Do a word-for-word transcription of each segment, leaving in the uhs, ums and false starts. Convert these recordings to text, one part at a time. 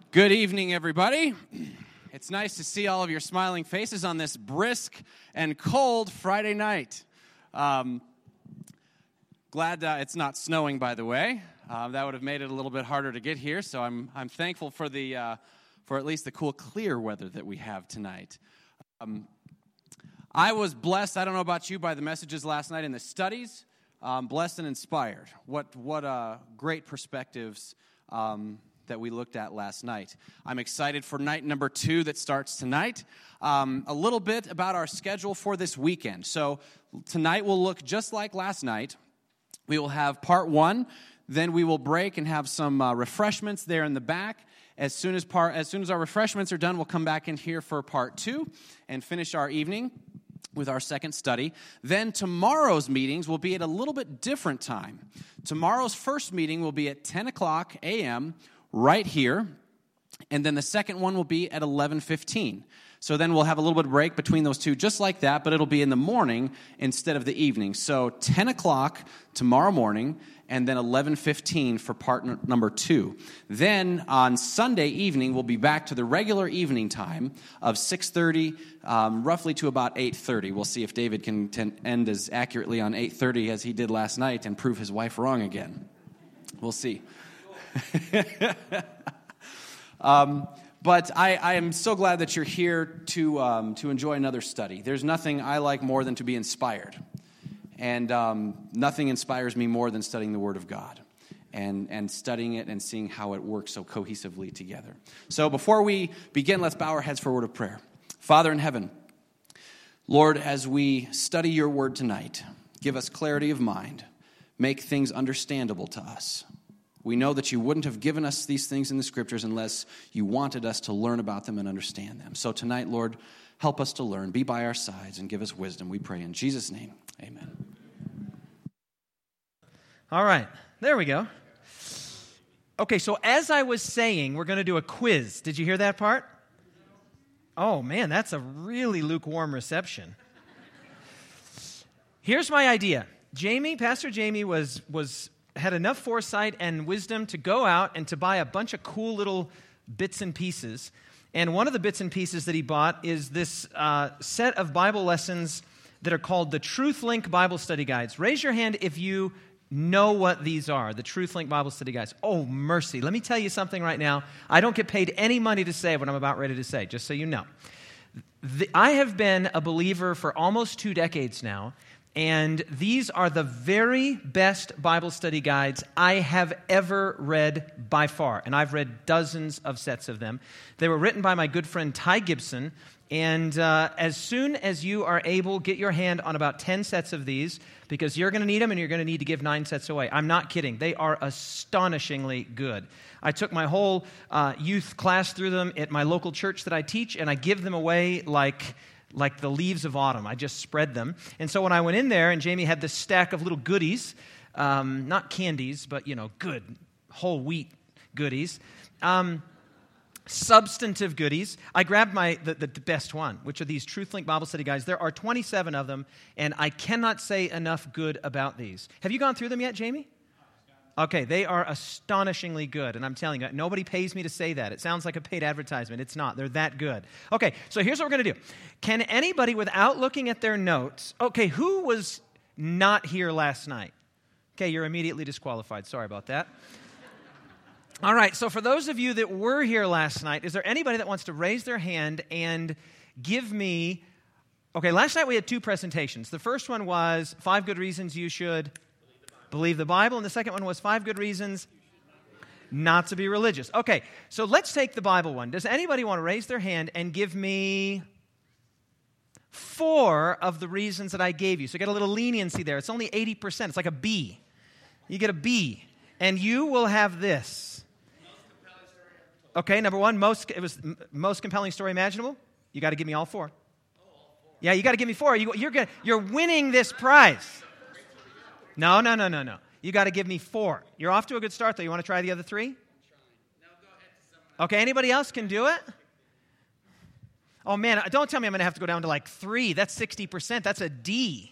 Good evening, everybody. It's nice to see all of your smiling faces on this brisk and cold Friday night. Um, glad uh, it's not snowing, by the way. Uh, that would have made it a little bit harder to get here, so I'm I'm thankful for the uh, for at least the cool, clear weather that we have tonight. Um, I was blessed, I don't know about you, by the messages last night in the studies. Um, blessed and inspired. What what uh, great perspectives um that we looked at last night. I'm excited for night number two that starts tonight. Um, a little bit about our schedule for this weekend. So tonight will look just like last night. We will have part one, then we will break and have some uh, refreshments there in the back. As soon as part, as soon as our refreshments are done, we'll come back in here for part two and finish our evening with our second study. Then tomorrow's meetings will be at a little bit different time. Tomorrow's first meeting will be at ten o'clock a.m., right here, and then the second one will be at eleven fifteen. So then we'll have a little bit of break between those two, just like that, but it'll be in the morning instead of the evening. So ten o'clock tomorrow morning, and then eleven fifteen for part n- number two. Then on Sunday evening, we'll be back to the regular evening time of six thirty, um, roughly to about eight thirty. We'll see if David can ten- end as accurately on eight thirty as he did last night and prove his wife wrong again. We'll see. um, but I, I am so glad that you're here to um, to enjoy another study. There's nothing I like more than to be inspired. And um, nothing inspires me more than studying the Word of God and, and studying it and seeing how it works so cohesively together. So before we begin, let's bow our heads for a word of prayer. Father in heaven, Lord, as we study your Word tonight, give us clarity of mind. Make things understandable to us. We know that you wouldn't have given us these things in the Scriptures unless you wanted us to learn about them and understand them. So tonight, Lord, help us to learn. Be by our sides and give us wisdom. We pray in Jesus' name. Amen. All right. There we go. Okay, so as I was saying, we're going to do a quiz. Did you hear that part? Oh, man, that's a really lukewarm reception. Here's my idea. Jamie, Pastor Jamie was was... had enough foresight and wisdom to go out and to buy a bunch of cool little bits and pieces. And one of the bits and pieces that he bought is this uh, set of Bible lessons that are called the TruthLink Bible Study Guides. Raise your hand if you know what these are, the TruthLink Bible Study Guides. Oh, mercy. Let me tell you something right now. I don't get paid any money to say what I'm about ready to say, just so you know. The, I have been a believer for almost two decades now, and these are the very best Bible study guides I have ever read by far. And I've read dozens of sets of them. They were written by my good friend Ty Gibson. And uh, as soon as you are able, get your hand on about ten sets of these, because you're going to need them and you're going to need to give nine sets away. I'm not kidding. They are astonishingly good. I took my whole uh, youth class through them at my local church that I teach, and I give them away like... like the leaves of autumn. I just spread them. And so when I went in there, and Jamie had this stack of little goodies, um, not candies, but, you know, good, whole wheat goodies, um, substantive goodies, I grabbed my the, the, the best one, which are these TruthLink Bible Study Guides. There are twenty-seven of them, and I cannot say enough good about these. Have you gone through them yet, Jamie? Okay, they are astonishingly good, and I'm telling you, nobody pays me to say that. It sounds like a paid advertisement. It's not. They're that good. Okay, so here's what we're going to do. Can anybody, without looking at their notes, okay, who was not here last night? Okay, you're immediately disqualified. Sorry about that. All right, so for those of you that were here last night, is there anybody that wants to raise their hand and give me, okay, last night we had two presentations. The first one was five good reasons you should believe the Bible, and the second one was five good reasons not to be religious. Okay, so let's take the Bible one. Does anybody want to raise their hand and give me four of the reasons that I gave you? So get a little leniency there. It's only eighty percent. It's like a B. You get a B, and you will have this. Okay, number one, most it was most compelling story imaginable. You got to give me all four. Yeah, you got to give me four. You, you're gonna, you're winning this prize. No, no, no, no, no. You got to give me four. You're off to a good start, though. You want to try the other three? Okay, anybody else can do it? Oh, man, don't tell me I'm going to have to go down to like three. That's sixty percent. That's a D.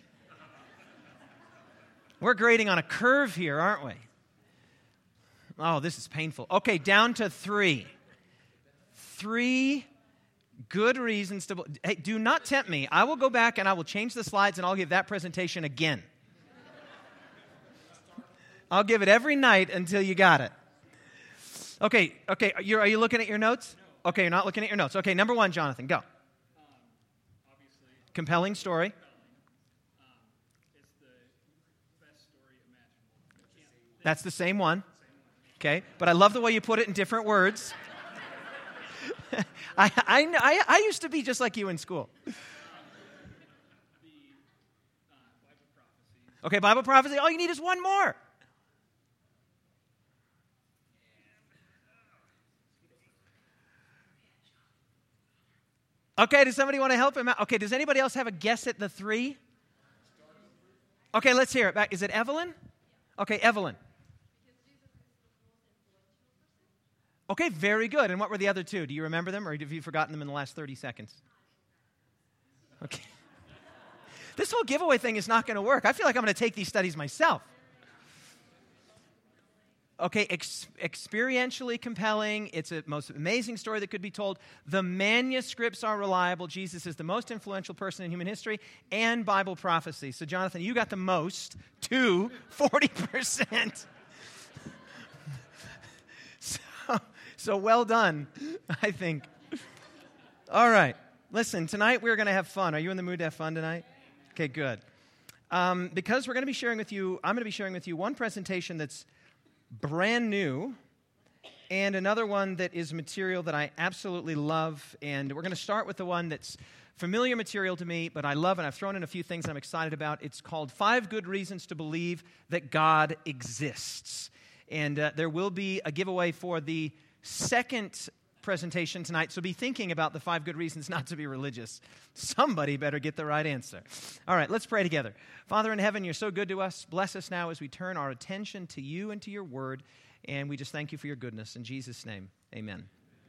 We're grading on a curve here, aren't we? Oh, this is painful. Okay, down to three. Three good reasons to... Hey, do not tempt me. I will go back and I will change the slides and I'll give that presentation again. I'll give it every night until you got it. Okay, okay. You're, are you looking at your notes? No. Okay, you're not looking at your notes. Okay, number one, Jonathan, go. Um, obviously, compelling story. Compelling. Um, it's the best story imaginable. That's the same one. Okay, but I love the way you put it in different words. I, I, I, I used to be just like you in school. Um, the, uh, Bible prophecy. Okay, Bible prophecy. All you need is one more. Okay, does somebody want to help him out? Okay, does anybody else have a guess at the three? Okay, let's hear it back. Is it Evelyn? Okay, Evelyn. Okay, very good. And what were the other two? Do you remember them, or have you forgotten them in the last thirty seconds? Okay. This whole giveaway thing is not going to work. I feel like I'm going to take these studies myself. Okay, ex- experientially compelling. It's a most amazing story that could be told. The manuscripts are reliable. Jesus is the most influential person in human history, and Bible prophecy. So, Jonathan, you got the most, two, forty percent. so, so well done, I think. All right. Listen, tonight we're going to have fun. Are you in the mood to have fun tonight? Okay, good. Um, because we're going to be sharing with you, I'm going to be sharing with you one presentation that's brand new, and another one that is material that I absolutely love. And we're going to start with the one that's familiar material to me, but I love, and I've thrown in a few things I'm excited about. It's called Five Good Reasons to Believe That God Exists. And uh, there will be a giveaway for the second presentation tonight, so be thinking about the five good reasons not to be religious. Somebody better get the right answer. All right, let's pray together. Father in heaven, you're so good to us. Bless us now as we turn our attention to you and to your word, and we just thank you for your goodness. In Jesus' name, amen.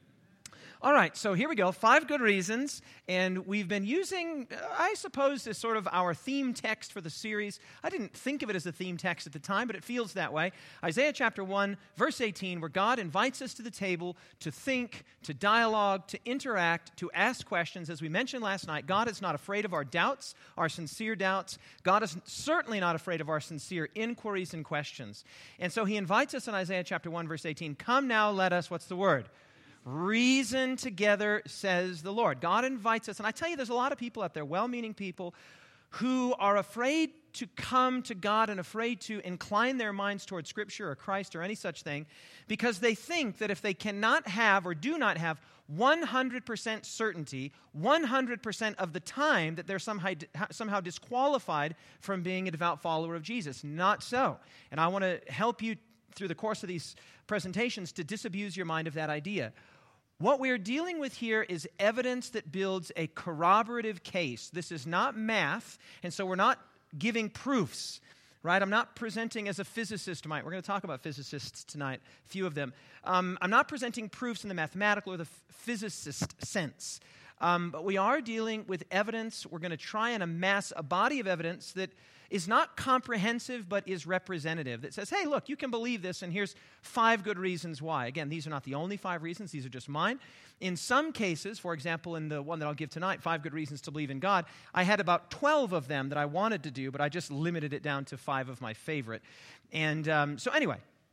All right, so here we go. Five good reasons, and we've been using, I suppose, as sort of our theme text for the series. I didn't think of it as a theme text at the time, but it feels that way. Isaiah chapter one, verse eighteen, where God invites us to the table to think, to dialogue, to interact, to ask questions. As we mentioned last night, God is not afraid of our doubts, our sincere doubts. God is certainly not afraid of our sincere inquiries and questions. And so he invites us in Isaiah chapter one, verse eighteen, come now, let us, what's the word? Reason together, says the Lord. God invites us, and I tell you, there's a lot of people out there, well-meaning people, who are afraid to come to God and afraid to incline their minds toward Scripture or Christ or any such thing, because they think that if they cannot have or do not have one hundred percent certainty, one hundred percent of the time, that they're somehow, somehow disqualified from being a devout follower of Jesus. Not so. And I want to help you through the course of these presentations to disabuse your mind of that idea. What we're dealing with here is evidence that builds a corroborative case. This is not math, and so we're not giving proofs, right? I'm not presenting as a physicist tonight. We're going to talk about physicists tonight, a few of them. Um, I'm not presenting proofs in the mathematical or the physicist sense, um, but we are dealing with evidence. We're going to try and amass a body of evidence that is not comprehensive, but is representative, that says, hey, look, you can believe this, and here's five good reasons why. Again, these are not the only five reasons. These are just mine. In some cases, for example, in the one that I'll give tonight, Five Good Reasons to Believe in God, I had about twelve of them that I wanted to do, but I just limited it down to five of my favorite. And um, so anyway,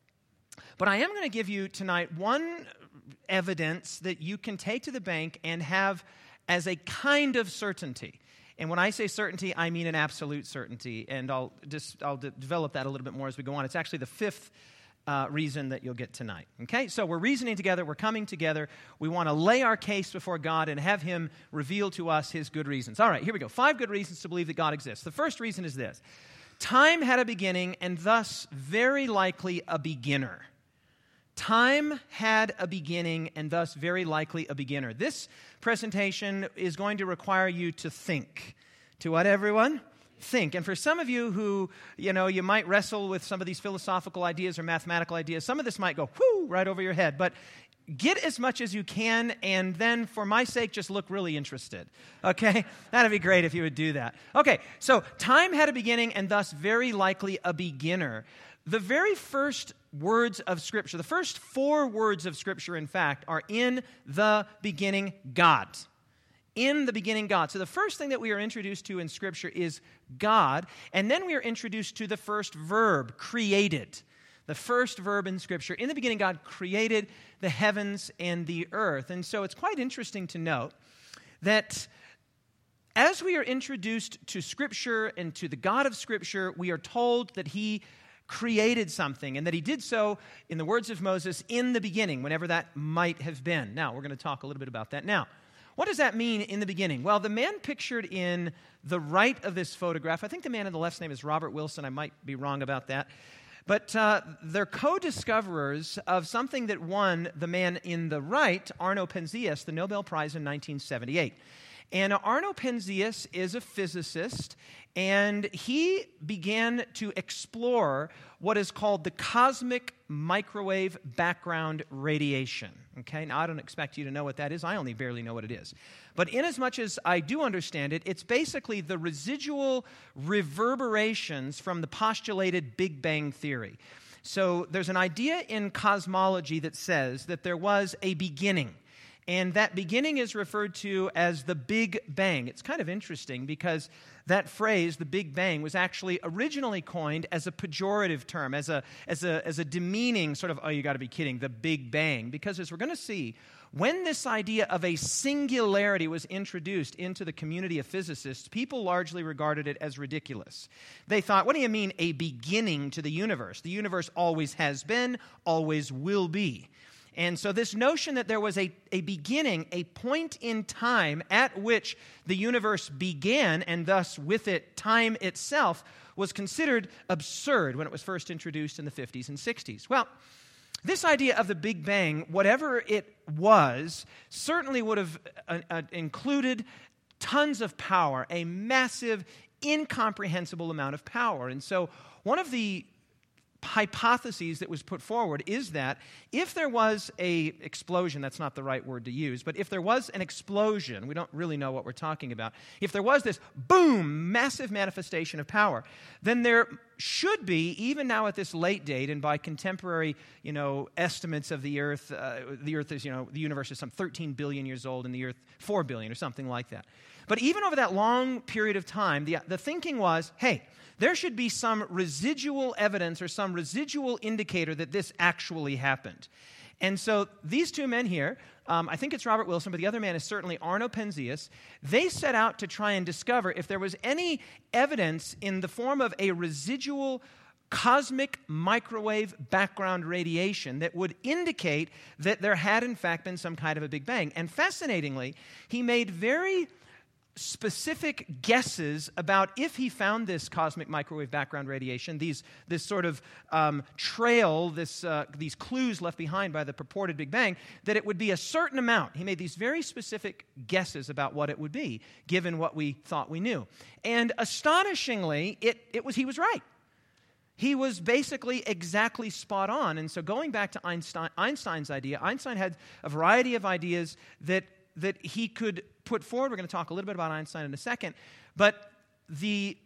but I am going to give you tonight one evidence that you can take to the bank and have as a kind of certainty. And when I say certainty, I mean an absolute certainty, and I'll just I'll de- develop that a little bit more as we go on. It's actually the fifth uh, reason that you'll get tonight. Okay, so we're reasoning together, we're coming together. We want to lay our case before God and have Him reveal to us His good reasons. All right, here we go. Five good reasons to believe that God exists. The first reason is this: time had a beginning, and thus very likely a beginner. Time had a beginning, and thus very likely a beginner. This presentation is going to require you to think. To what, everyone? Think. And for some of you who, you know, you might wrestle with some of these philosophical ideas or mathematical ideas, some of this might go, whoo, right over your head. But get as much as you can, and then, for my sake, just look really interested, okay? That'd be great if you would do that. Okay, so time had a beginning, and thus very likely a beginner. The very first words of Scripture, the first four words of Scripture, in fact, are in the beginning, God. In the beginning, God. So the first thing that we are introduced to in Scripture is God, and then we are introduced to the first verb, created. The first verb in Scripture. In the beginning, God created the heavens and the earth. And so it's quite interesting to note that as we are introduced to Scripture and to the God of Scripture, we are told that He created something, and that He did so, in the words of Moses, in the beginning, whenever that might have been. Now, we're going to talk a little bit about that now. What does that mean, in the beginning? Well, the man pictured in the right of this photograph, I think the man on the left's name is Robert Wilson. I might be wrong about that. But uh, they're co-discoverers of something that won the man in the right, Arno Penzias, the Nobel Prize in nineteen seventy-eight. And Arno Penzias is a physicist, and he began to explore what is called the cosmic microwave background radiation. Okay, now I don't expect you to know what that is. I only barely know what it is. But inasmuch as I do understand it, it's basically the residual reverberations from the postulated Big Bang theory. So there's an idea in cosmology that says that there was a beginning. And that beginning is referred to as the Big Bang. It's kind of interesting because that phrase, the Big Bang, was actually originally coined as a pejorative term, as a, as a, as a demeaning sort of, oh, you got to be kidding, the Big Bang. Because as we're going to see, when this idea of a singularity was introduced into the community of physicists, people largely regarded it as ridiculous. They thought, what do you mean a beginning to the universe? The universe always has been, always will be. And so this notion that there was a, a beginning, a point in time at which the universe began, and thus with it time itself, was considered absurd when it was first introduced in the fifties and sixties. Well, this idea of the Big Bang, whatever it was, certainly would have uh, uh, included tons of power, a massive, incomprehensible amount of power. And so one of the hypotheses that was put forward is that if there was a explosion, that's not the right word to use, but if there was an explosion, we don't really know what we're talking about, if there was this boom, massive manifestation of power, then there should be, even now at this late date, and by contemporary, you know, estimates of the Earth, uh, the Earth is, you know, the universe is some thirteen billion years old, and the Earth four billion or something like that. But even over that long period of time, the, the thinking was, hey, there should be some residual evidence or some residual indicator that this actually happened. And so these two men here, um, I think it's Robert Wilson, but the other man is certainly Arno Penzias, they set out to try and discover if there was any evidence in the form of a residual cosmic microwave background radiation that would indicate that there had in fact been some kind of a Big Bang. And fascinatingly, he made very specific guesses about if he found this cosmic microwave background radiation, these this sort of um, trail, this uh, these clues left behind by the purported Big Bang, that it would be a certain amount. He made these very specific guesses about what it would be, given what we thought we knew. And astonishingly, it, it was he was right. He was basically exactly spot on. And so going back to Einstein, Einstein's idea, Einstein had a variety of ideas that that he could put forward. We're going to talk a little bit about Einstein in a second. But the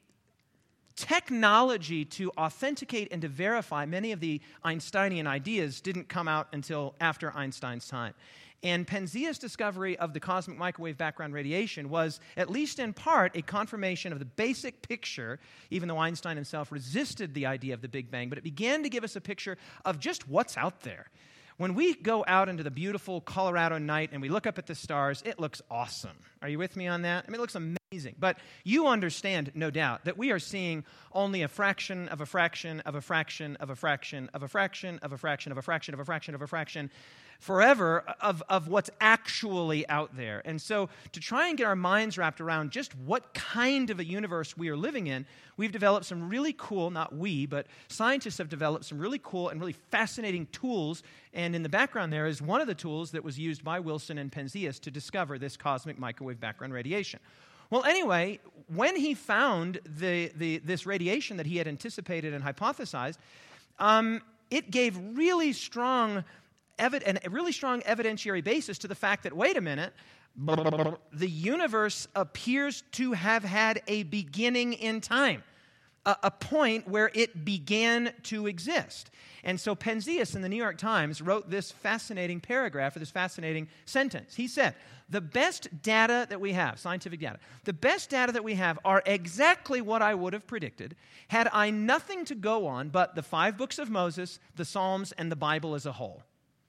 technology to authenticate and to verify many of the Einsteinian ideas didn't come out until after Einstein's time. And Penzias' discovery of the cosmic microwave background radiation was, at least in part, a confirmation of the basic picture, even though Einstein himself resisted the idea of the Big Bang, but it began to give us a picture of just what's out there. When we go out into the beautiful Colorado night and we look up at the stars, it looks awesome. Are you with me on that? I mean, it looks amazing. But you understand, no doubt, that we are seeing only a fraction of a fraction of a fraction of a fraction of a fraction of a fraction of a fraction of a fraction of a fraction forever of, of what's actually out there. And so to try and get our minds wrapped around just what kind of a universe we are living in, we've developed some really cool, not we, but scientists have developed some really cool and really fascinating tools. And in the background there is one of the tools that was used by Wilson and Penzias to discover this cosmic microwave background radiation. Well, anyway, when he found the, the, this radiation that he had anticipated and hypothesized, um, it gave really strong evi- and a really strong evidentiary basis to the fact that, wait a minute, the universe appears to have had a beginning in time, a, a point where it began to exist. And so Penzias in the New York Times wrote this fascinating paragraph, or this fascinating sentence. He said, the best data that we have, scientific data, the best data that we have are exactly what I would have predicted had I nothing to go on but the five books of Moses, the Psalms, and the Bible as a whole.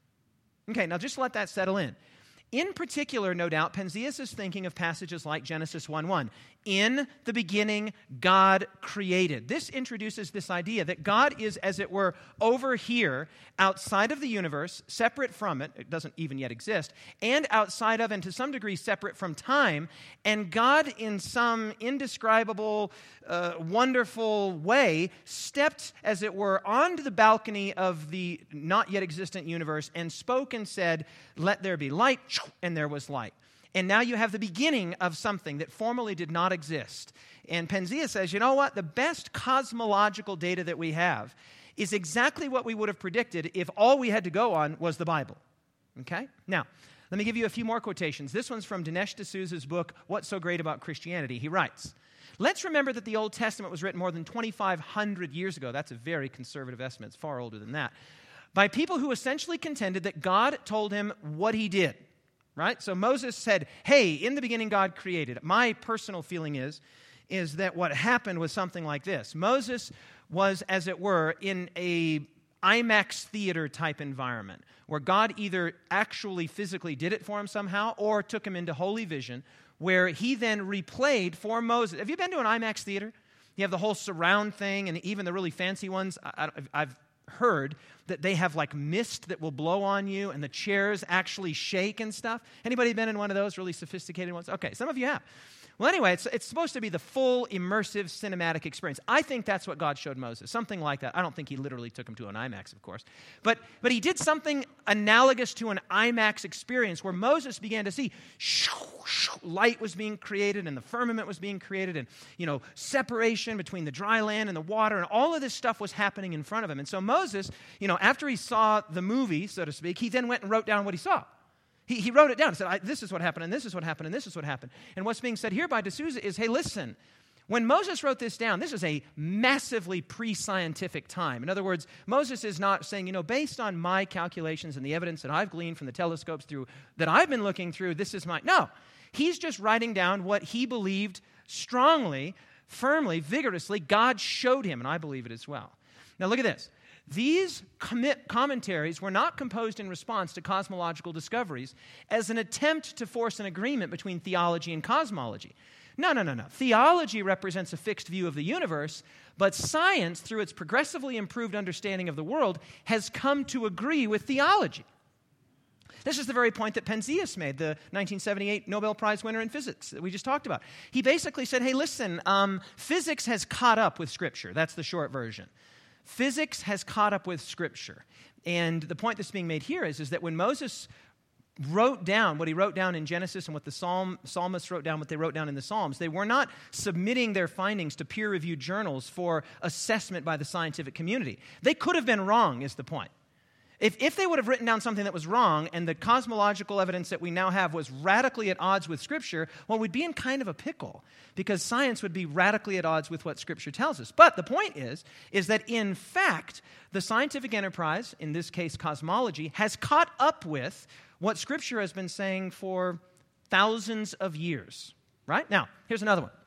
Okay, now just let that settle in. In particular, no doubt, Penzias is thinking of passages like Genesis one one. In the beginning, God created. This introduces this idea that God is, as it were, over here, outside of the universe, separate from it, it doesn't even yet exist, and outside of, and to some degree, separate from time, and God, in some indescribable, uh, wonderful way, stepped, as it were, onto the balcony of the not yet existent universe and spoke and said, let there be light, and there was light. And now you have the beginning of something that formerly did not exist. And Penzias says, you know what? The best cosmological data that we have is exactly what we would have predicted if all we had to go on was the Bible. Okay? Now, let me give you a few more quotations. This one's from Dinesh D'Souza's book, What's So Great About Christianity? He writes, let's remember that the Old Testament was written more than twenty-five hundred years ago. That's a very conservative estimate. It's far older than that. By people who essentially contended that God told him what he did. Right? So Moses said, hey, in the beginning God created. My personal feeling is, is that what happened was something like this. Moses was, as it were, in a IMAX theater type environment where God either actually physically did it for him somehow or took him into holy vision where he then replayed for Moses. Have you been to an IMAX theater? You have the whole surround thing and even the really fancy ones. I, I've heard that they have like mist that will blow on you and the chairs actually shake and stuff. Anybody been in one of those really sophisticated ones? Okay, some of you have. Well, anyway, it's, it's supposed to be the full immersive cinematic experience. I think that's what God showed Moses, something like that. I don't think he literally took him to an IMAX, of course. But, but he did something analogous to an IMAX experience where Moses began to see shoo, shoo, light was being created and the firmament was being created and, you know, separation between the dry land and the water and all of this stuff was happening in front of him. And so Moses, you know, after he saw the movie, so to speak, he then went and wrote down what he saw. He, he wrote it down and said, I, this is what happened, and this is what happened, and this is what happened. And what's being said here by D'Souza is, hey, listen, when Moses wrote this down, this is a massively pre-scientific time. In other words, Moses is not saying, you know, based on my calculations and the evidence that I've gleaned from the telescopes through that I've been looking through, this is my... No, he's just writing down what he believed strongly, firmly, vigorously, God showed him, and I believe it as well. Now look at this. These commit commentaries were not composed in response to cosmological discoveries as an attempt to force an agreement between theology and cosmology. No, no, no, no. Theology represents a fixed view of the universe, but science, through its progressively improved understanding of the world, has come to agree with theology. This is the very point that Penzias made, the nineteen seventy-eight Nobel Prize winner in physics that we just talked about. He basically said, hey, listen, um, physics has caught up with Scripture. That's the short version. Physics has caught up with Scripture. And the point that's being made here is, is that when Moses wrote down what he wrote down in Genesis and what the Psalm, psalmists wrote down, what they wrote down in the Psalms, they were not submitting their findings to peer-reviewed journals for assessment by the scientific community. They could have been wrong, is the point. If, if they would have written down something that was wrong and the cosmological evidence that we now have was radically at odds with Scripture, well, we'd be in kind of a pickle because science would be radically at odds with what Scripture tells us. But the point is, is that in fact, the scientific enterprise, in this case cosmology, has caught up with what Scripture has been saying for thousands of years. Right? Now, here's another one.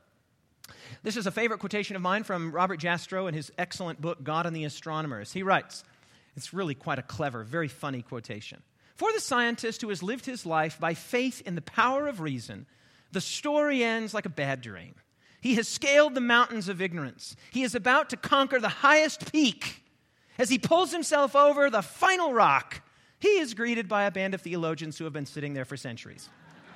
This is a favorite quotation of mine from Robert Jastrow in his excellent book, God and the Astronomers. He writes, it's really quite a clever, very funny quotation. For the scientist who has lived his life by faith in the power of reason, the story ends like a bad dream. He has scaled the mountains of ignorance. He is about to conquer the highest peak. As he pulls himself over the final rock, he is greeted by a band of theologians who have been sitting there for centuries.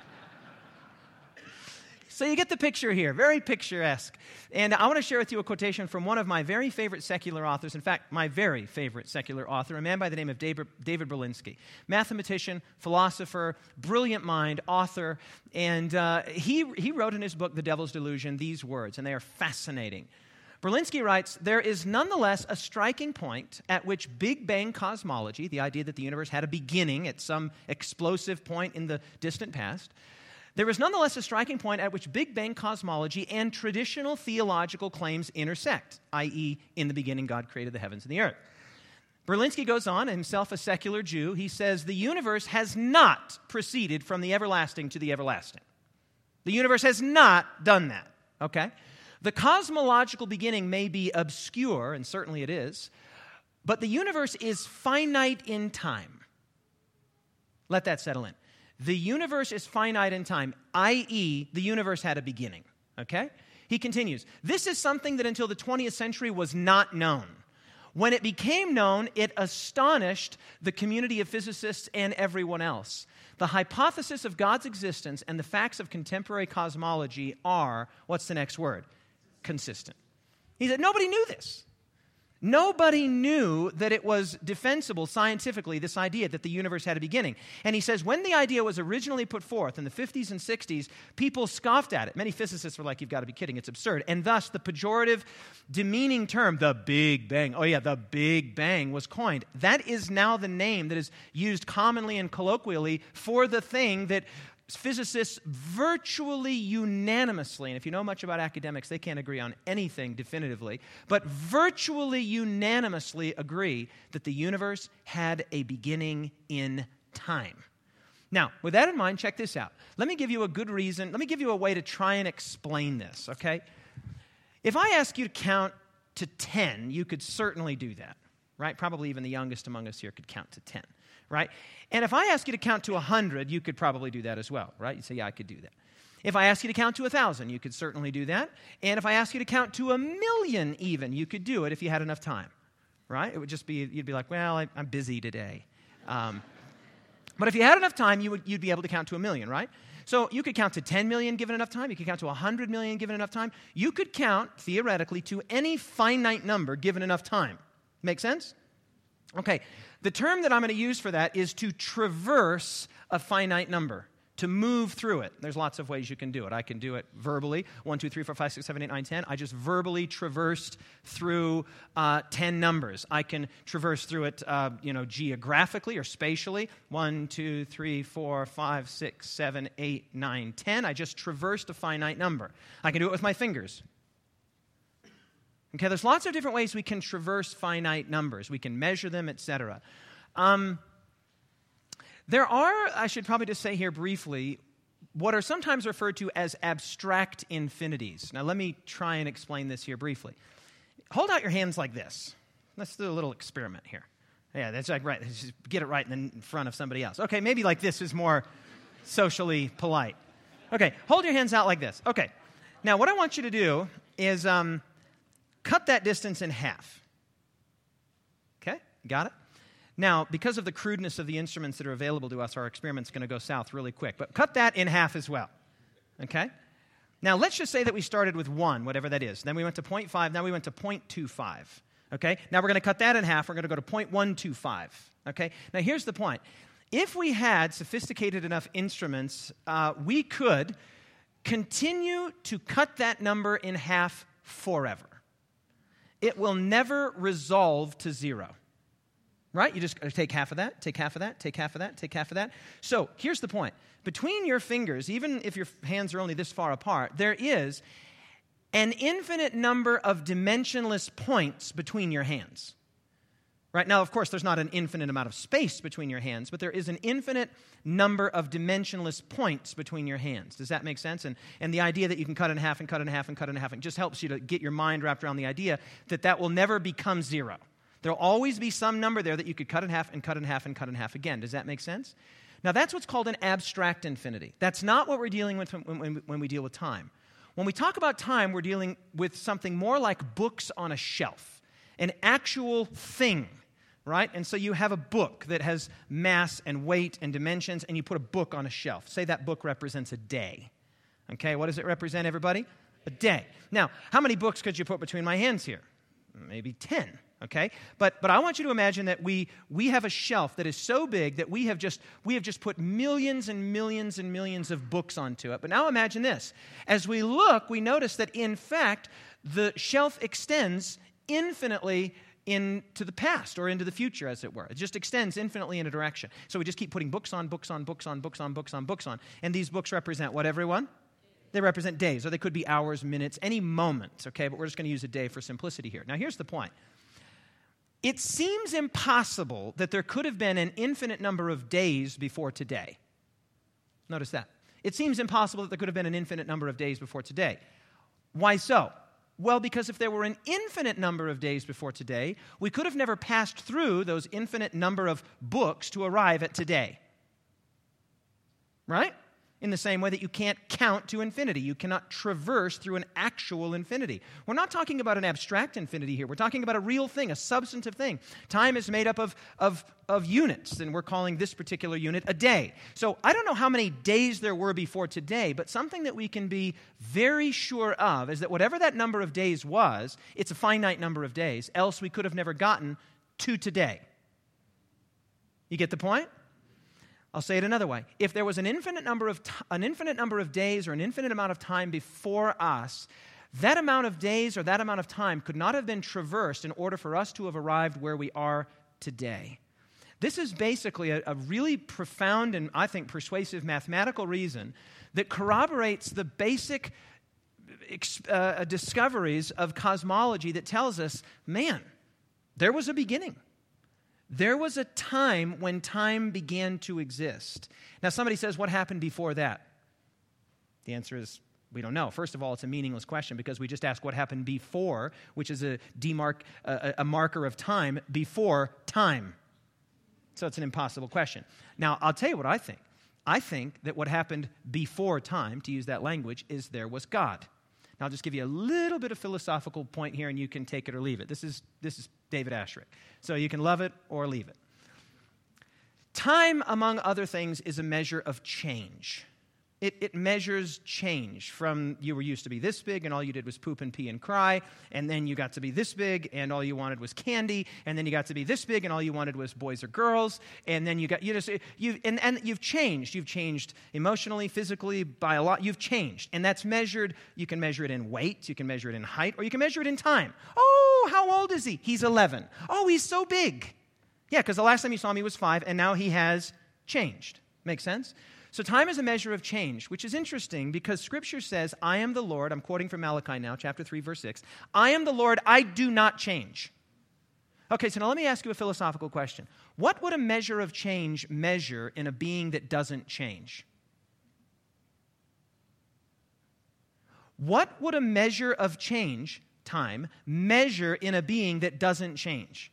So you get the picture here, very picturesque. And I want to share with you a quotation from one of my very favorite secular authors, in fact, my very favorite secular author, a man by the name of David, David Berlinski, mathematician, philosopher, brilliant mind, author. And uh, he, he wrote in his book, The Devil's Delusion, these words, and they are fascinating. Berlinski writes, there is nonetheless a striking point at which Big Bang cosmology, the idea that the universe had a beginning at some explosive point in the distant past, there is nonetheless a striking point at which Big Bang cosmology and traditional theological claims intersect, that is, in the beginning God created the heavens and the earth. Berlinski goes on, himself a secular Jew, he says, the universe has not proceeded from the everlasting to the everlasting. The universe has not done that, okay? The cosmological beginning may be obscure, and certainly it is, but the universe is finite in time. Let that settle in. The universe is finite in time, that is, the universe had a beginning, okay? He continues, this is something that until the twentieth century was not known. When it became known, it astonished the community of physicists and everyone else. The hypothesis of God's existence and the facts of contemporary cosmology are, what's the next word? Consistent. He said, nobody knew this. Nobody knew that it was defensible scientifically, this idea that the universe had a beginning. And he says, when the idea was originally put forth in the fifties and sixties, people scoffed at it. Many physicists were like, you've got to be kidding, it's absurd. And thus, the pejorative, demeaning term, the Big Bang, oh yeah, the Big Bang was coined. That is now the name that is used commonly and colloquially for the thing that physicists virtually unanimously, and if you know much about academics, they can't agree on anything definitively, but virtually unanimously agree that the universe had a beginning in time. Now, with that in mind, check this out. Let me give you a good reason, let me give you a way to try and explain this, okay? If I ask you to count to ten, you could certainly do that, right? Probably even the youngest among us here could count to ten. Right? And if I ask you to count to one hundred, you could probably do that as well, right? You say, yeah, I could do that. If I ask you to count to one thousand, you could certainly do that. And if I ask you to count to a million even, you could do it if you had enough time, right? It would just be, you'd be like, well, I, I'm busy today. Um, but if you had enough time, you would, you'd be able to count to a million, right? So you could count to ten million given enough time. You could count to one hundred million given enough time. You could count, theoretically, to any finite number given enough time. Make sense? Okay, the term that I'm going to use for that is to traverse a finite number, to move through it. There's lots of ways you can do it. I can do it verbally, one, two, three, four, five, six, seven, eight, nine, ten. I just verbally traversed through uh, ten numbers. I can traverse through it, uh, you know, geographically or spatially. one, two, three, four, five, six, seven, eight, nine, ten. I just traversed a finite number. I can do it with my fingers. Okay, there's lots of different ways we can traverse finite numbers. We can measure them, et cetera. Um, there are, I should probably just say here briefly, what are sometimes referred to as abstract infinities. Now, let me try and explain this here briefly. Hold out your hands like this. Let's do a little experiment here. Yeah, that's like right. Just get it right in front of somebody else. Okay, maybe like this is more socially polite. Okay, hold your hands out like this. Okay, now what I want you to do is... Um, cut that distance in half. Okay, got it? Now, because of the crudeness of the instruments that are available to us, our experiment's going to go south really quick. But cut that in half as well. Okay? Now, let's just say that we started with one, whatever that is. Then we went to zero point five. Now we went to zero point two five. Okay? Now we're going to cut that in half. We're going to go to zero point one two five. Okay? Now, here's the point. If we had sophisticated enough instruments, uh, we could continue to cut that number in half forever. It will never resolve to zero, right? You just take half of that, take half of that, take half of that, take half of that. So here's the point. Between your fingers, even if your hands are only this far apart, there is an infinite number of dimensionless points between your hands. Right? Now, of course, there's not an infinite amount of space between your hands, but there is an infinite number of dimensionless points between your hands. Does that make sense? And, and the idea that you can cut in half and cut in half and cut in half, it just helps you to get your mind wrapped around the idea that that will never become zero. There will always be some number there that you could cut in half and cut in half and cut in half again. Does that make sense? Now, that's what's called an abstract infinity. That's not what we're dealing with when, when, when we deal with time. When we talk about time, we're dealing with something more like books on a shelf, an actual thing. Right? And so you have a book that has mass and weight and dimensions, and you put a book on a shelf. Say that book represents a day. Okay, what does it represent, everybody? A day. Now, how many books could you put between my hands here? Maybe ten. Okay? But but I want you to imagine that we we have a shelf that is so big that we have just we have just put millions and millions and millions of books onto it. But now imagine this. As we look, we notice that in fact the shelf extends infinitely into the past or into the future, as it were. It just extends infinitely in a direction. So we just keep putting books on, books on, books on, books on, books on, books on. And these books represent what, everyone? They represent days, or they could be hours, minutes, any moment, okay? But we're just going to use a day for simplicity here. Now, here's the point. It seems impossible that there could have been an infinite number of days before today. Notice that. It seems impossible that there could have been an infinite number of days before today. Why so? Well, because if there were an infinite number of days before today, we could have never passed through those infinite number of books to arrive at today. Right? In the same way that you can't count to infinity. You cannot traverse through an actual infinity. We're not talking about an abstract infinity here. We're talking about a real thing, a substantive thing. Time is made up of, of, of units, and we're calling this particular unit a day. So I don't know how many days there were before today, but something that we can be very sure of is that whatever that number of days was, it's a finite number of days, else we could have never gotten to today. You get the point? I'll say it another way. If there was an infinite number of t- an infinite number of days or an infinite amount of time before us, that amount of days or that amount of time could not have been traversed in order for us to have arrived where we are today. This is basically a, a really profound and, I think, persuasive mathematical reason that corroborates the basic uh, discoveries of cosmology that tells us, man, there was a beginning. There was a time when time began to exist. Now, somebody says, what happened before that? The answer is, we don't know. First of all, it's a meaningless question because we just ask what happened before, which is a demark, a, a marker of time before time. So it's an impossible question. Now, I'll tell you what I think. I think that what happened before time, to use that language, is there was God. Now, I'll just give you a little bit of philosophical point here, and you can take it or leave it. This is this is David Asscherick. So you can love it or leave it. Time, among other things, is a measure of change. It, it measures change from you were used to be this big and all you did was poop and pee and cry, and then you got to be this big and all you wanted was candy, and then you got to be this big and all you wanted was boys or girls, and then you got you just you and, and you've changed. You've changed emotionally, physically, by a lot. You've changed, and that's measured. You can measure it in weight, you can measure it in height, or you can measure it in time. Oh, how old is he? He's eleven. Oh, he's so big. Yeah, because the last time you saw him he was five, and now he has changed. Make sense? So time is a measure of change, which is interesting because Scripture says, I am the Lord. I'm quoting from Malachi now, chapter three, verse six. I am the Lord, I do not change. Okay, so now let me ask you a philosophical question. What would a measure of change measure in a being that doesn't change? What would a measure of change, time, measure in a being that doesn't change?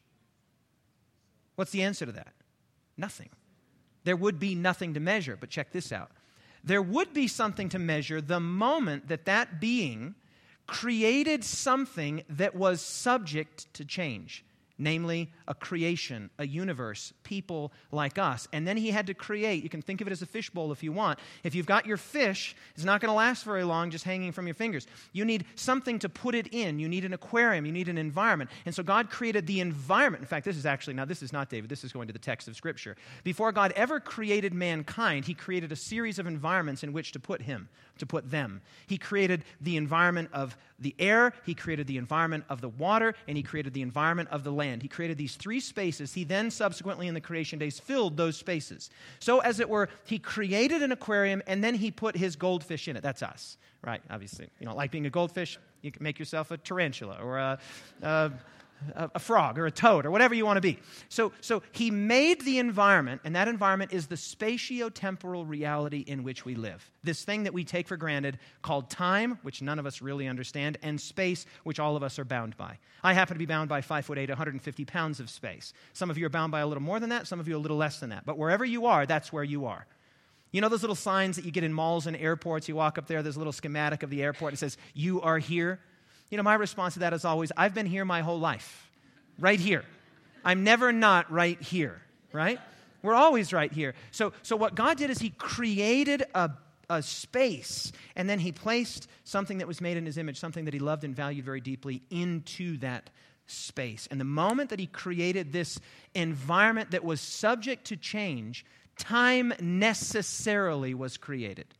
What's the answer to that? Nothing. There would be nothing to measure, but check this out. There would be something to measure the moment that that being created something that was subject to change, namely a creation, a universe, people like us. And then he had to create, you can think of it as a fishbowl if you want. If you've got your fish, it's not going to last very long just hanging from your fingers. You need something to put it in. You need an aquarium. You need an environment. And so God created the environment. In fact, this is actually, now this is not David. This is going to the text of Scripture. Before God ever created mankind, he created a series of environments in which to put him, to put them. He created the environment of the air, he created the environment of the water, and he created the environment of the land. He created these three spaces. He then subsequently in the creation days filled those spaces. So as it were, he created an aquarium and then he put his goldfish in it. That's us, right? Obviously, you don't like being a goldfish, you can make yourself a tarantula or a, a, a frog or a toad or whatever you want to be. So, so he made the environment, and that environment is the spatio-temporal reality in which we live. This thing that we take for granted called time, which none of us really understand, and space, which all of us are bound by. I happen to be bound by five foot eight, one hundred fifty pounds of space. Some of you are bound by a little more than that, some of you a little less than that. But wherever you are, that's where you are. You know those little signs that you get in malls and airports? You walk up there, there's a little schematic of the airport. It says, you are here. You know, my response to that is always, I've been here my whole life. Right here. I'm never not right here, right? We're always right here. So, so what God did is he created a, a space, and then he placed something that was made in his image, something that he loved and valued very deeply into that space. And the moment that he created this environment that was subject to change, time necessarily was created.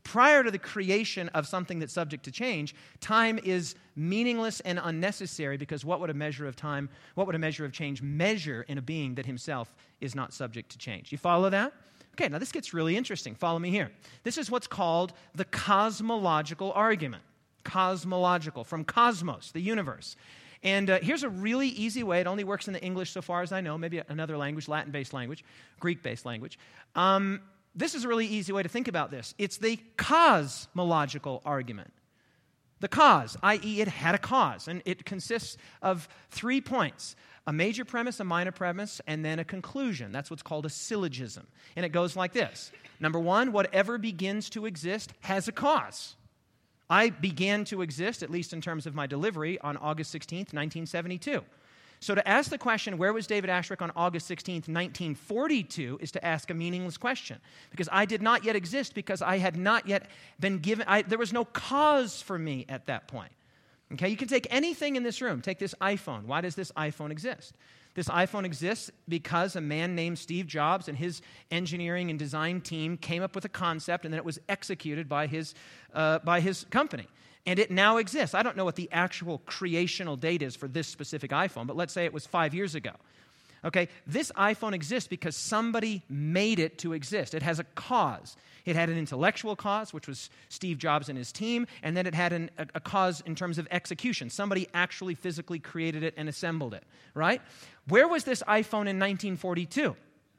Prior to the creation of something that's subject to change, time is meaningless and unnecessary, because what would a measure of time, what would a measure of change measure in a being that himself is not subject to change? You follow that? Okay, now this gets really interesting. Follow me here. This is what's called the cosmological argument. Cosmological, from cosmos, the universe. And uh, here's a really easy way. It only works in the English so far as I know, maybe another language, Latin-based language, Greek-based language. Um, this is a really easy way to think about this. It's the cosmological argument. The cause, that is it had a cause, and it consists of three points: a major premise, a minor premise, and then a conclusion. That's what's called a syllogism. And it goes like this. Number one, whatever begins to exist has a cause. I began to exist, at least in terms of my delivery, on August sixteenth, nineteen seventy-two. So to ask the question, where was David Ashrick on August sixteenth, nineteen forty-two, is to ask a meaningless question. Because I did not yet exist, because I had not yet been given, I, there was no cause for me at that point. Okay, you can take anything in this room. Take this iPhone. Why does this iPhone exist? This iPhone exists because a man named Steve Jobs and his engineering and design team came up with a concept, and then it was executed by his, uh, by his company. And it now exists. I don't know what the actual creational date is for this specific iPhone, but let's say it was five years ago. Okay, this iPhone exists because somebody made it to exist. It has a cause. It had an intellectual cause, which was Steve Jobs and his team, and then it had an, a, a cause in terms of execution. Somebody actually physically created it and assembled it, right? Where was this iPhone in nineteen forty-two?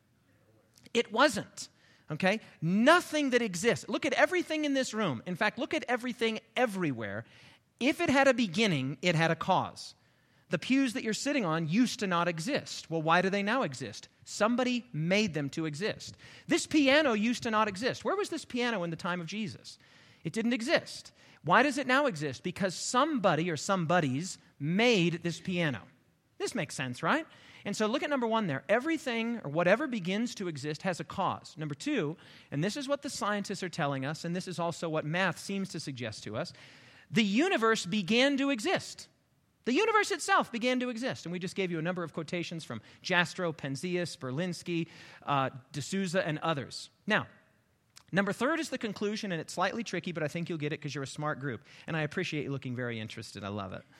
It wasn't, okay? Nothing that exists. Look at everything in this room. In fact, look at everything everywhere. If it had a beginning, it had a cause. The pews that you're sitting on used to not exist. Well, why do they now exist? Somebody made them to exist. This piano used to not exist. Where was this piano in the time of Jesus? It didn't exist. Why does it now exist? Because somebody or somebodies made this piano. This makes sense, right? And so look at number one there. Everything or whatever begins to exist has a cause. Number two, and this is what the scientists are telling us, and this is also what math seems to suggest to us, the universe began to exist. The universe itself began to exist. And we just gave you a number of quotations from Jastrow, Penzias, Berlinski, uh, D'Souza, and others. Now, number third is the conclusion, and it's slightly tricky, but I think you'll get it because you're a smart group. And I appreciate you looking very interested. I love it.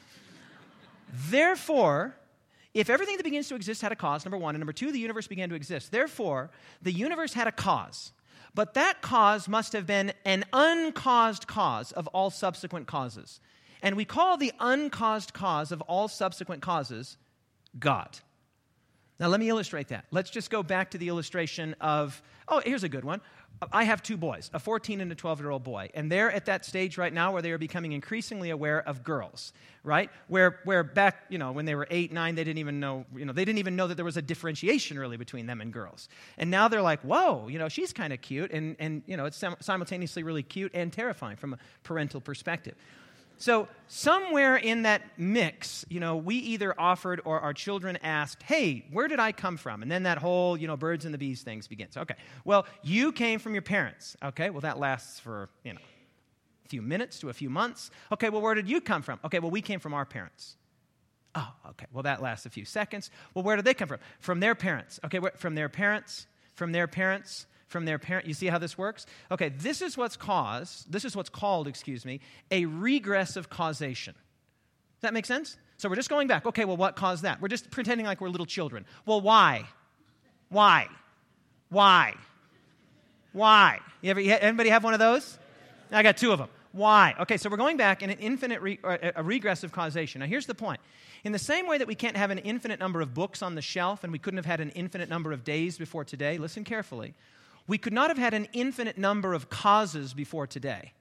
Therefore, if everything that begins to exist had a cause, number one, and number two, the universe began to exist. Therefore, the universe had a cause. But that cause must have been an uncaused cause of all subsequent causes. And we call the uncaused cause of all subsequent causes God. Now, let me illustrate that. Let's just go back to the illustration of, oh, here's a good one. I have two boys, a fourteen and a twelve-year-old boy, and they're at that stage right now where they are becoming increasingly aware of girls, right? Where where back, you know, when they were eight, nine, they didn't even know, you know, they didn't even know that there was a differentiation really between them and girls. And now they're like, whoa, you know, she's kind of cute, and, and you know, it's simultaneously really cute and terrifying from a parental perspective. So somewhere in that mix, you know, we either offered or our children asked, hey, where did I come from? And then that whole, you know, birds and the bees things begins. Okay, well, you came from your parents. Okay, well, that lasts for, you know, a few minutes to a few months. Okay, well, where did you come from? Okay, well, we came from our parents. Oh, okay, well, that lasts a few seconds. Well, where did they come from? From their parents. Okay, where, from their parents, from their parents, from their parent. You see how this works? Okay, this is what's caused, this is what's called, excuse me, a regressive causation. Does that make sense? So we're just going back. Okay, well, what caused that? We're just pretending like we're little children. Well, why? Why? Why? Why? You ever, anybody have one of those? I got two of them. Why? Okay, so we're going back in an infinite, re, a regressive causation. Now, here's the point. In the same way that we can't have an infinite number of books on the shelf and we couldn't have had an infinite number of days before today, listen carefully, we could not have had an infinite number of causes before today.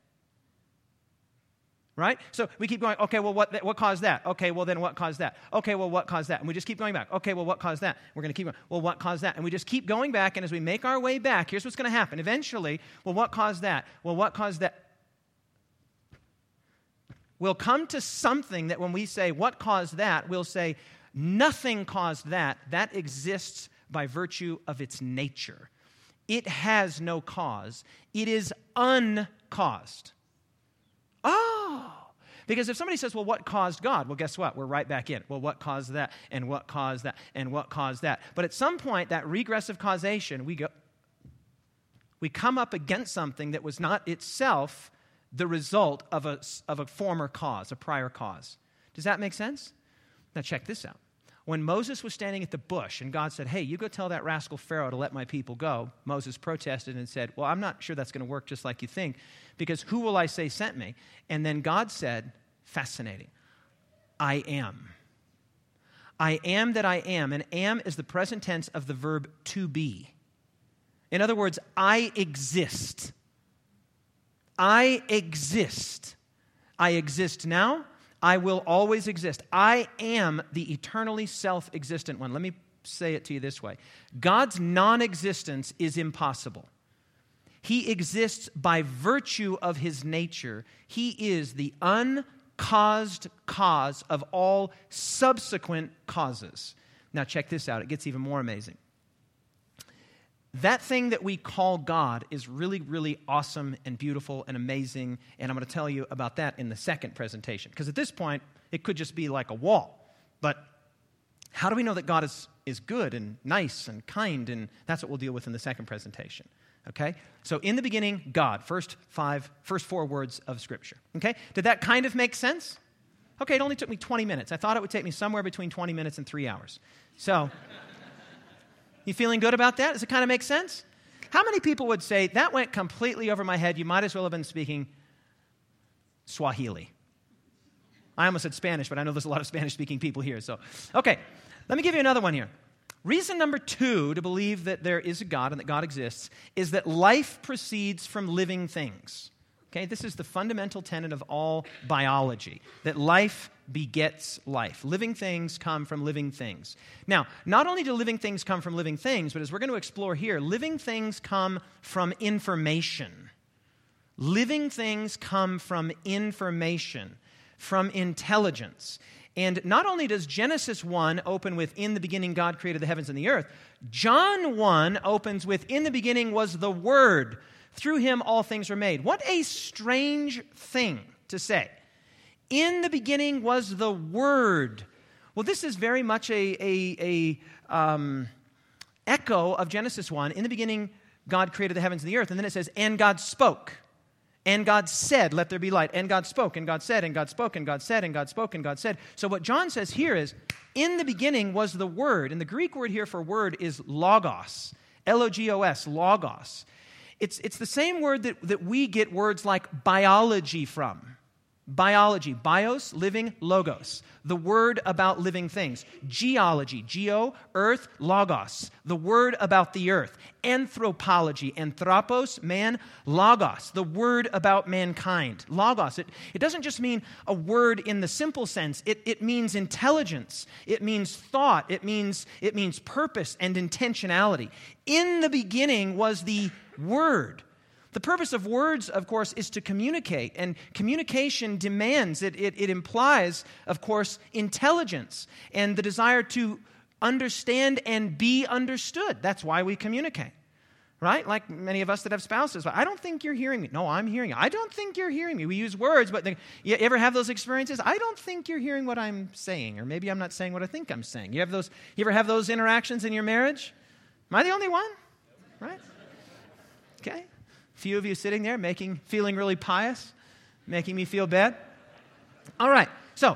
Right? So we keep going, okay, well, what, what caused that? Okay, well, then what caused that? Okay, well, what caused that? And we just keep going back. Okay, well, what caused that? We're going to keep going. Well, what caused that? And we just keep going back, and as we make our way back, here's what's going to happen. Eventually, well, what caused that? Well, what caused that? We'll come to something that when we say, what caused that? We'll say, nothing caused that. That exists by virtue of its nature. It has no cause. It is uncaused. Oh! Because if somebody says, well, what caused God? Well, guess what? We're right back in. Well, what caused that? And what caused that? And what caused that? But at some point, that regressive causation, we go, We come up against something that was not itself the result of a, of a former cause, a prior cause. Does that make sense? Now check this out. When Moses was standing at the bush and God said, hey, you go tell that rascal Pharaoh to let my people go, Moses protested and said, well, I'm not sure that's going to work just like you think, because who will I say sent me? And then God said, fascinating, I am. I am that I am, and am is the present tense of the verb to be. In other words, I exist. I exist. I exist now. I will always exist. I am the eternally self-existent one. Let me say it to you this way. God's non-existence is impossible. He exists by virtue of his nature. He is the uncaused cause of all subsequent causes. Now check this out. It gets even more amazing. That thing that we call God is really, really awesome and beautiful and amazing, and I'm going to tell you about that in the second presentation. Because at this point, it could just be like a wall. But how do we know that God is, is good and nice and kind? And that's what we'll deal with in the second presentation. Okay? So in the beginning, God, first five, first four words of Scripture. Okay? Did that kind of make sense? Okay, it only took me twenty minutes. I thought it would take me somewhere between twenty minutes and three hours. So... You feeling good about that? Does it kind of make sense? How many people would say, that went completely over my head, you might as well have been speaking Swahili? I almost said Spanish, but I know there's a lot of Spanish-speaking people here. So, okay, let me give you another one here. Reason number two to believe that there is a God and that God exists is that life proceeds from living things. Okay, this is the fundamental tenet of all biology, that life begets life. Living things come from living things. Now, not only do living things come from living things, but as we're going to explore here, living things come from information. Living things come from information, from intelligence. And not only does Genesis one open with, in the beginning God created the heavens and the earth, John one opens with, in the beginning was the Word. Through him all things were made. What a strange thing to say. In the beginning was the Word. Well, this is very much a, a, a um, echo of Genesis one. In the beginning, God created the heavens and the earth. And then it says, and God spoke. And God said, let there be light. And God spoke, and God said, and God spoke, and God said, and God spoke, and God said. So what John says here is, in the beginning was the Word. And the Greek word here for word is logos. L O G O S, logos. It's, it's the same word that, that we get words like biology from. Biology, bios, living, logos. The word about living things. Geology, geo, earth, logos. The word about the earth. Anthropology, anthropos, man, logos. The word about mankind. Logos. It, it doesn't just mean a word in the simple sense. It, it means intelligence. It means thought. It means, it means purpose and intentionality. In the beginning was the Word. The purpose of words, of course, is to communicate, and communication demands, it, it, it implies, of course, intelligence and the desire to understand and be understood. That's why we communicate, right? Like many of us that have spouses. I don't think you're hearing me. No, I'm hearing you. I don't think you're hearing me. We use words, but the, you ever have those experiences? I don't think you're hearing what I'm saying, or maybe I'm not saying what I think I'm saying. You have those? You ever have those interactions in your marriage? Am I the only one? Right? Okay. A few of you sitting there making, feeling really pious, making me feel bad. All right. So,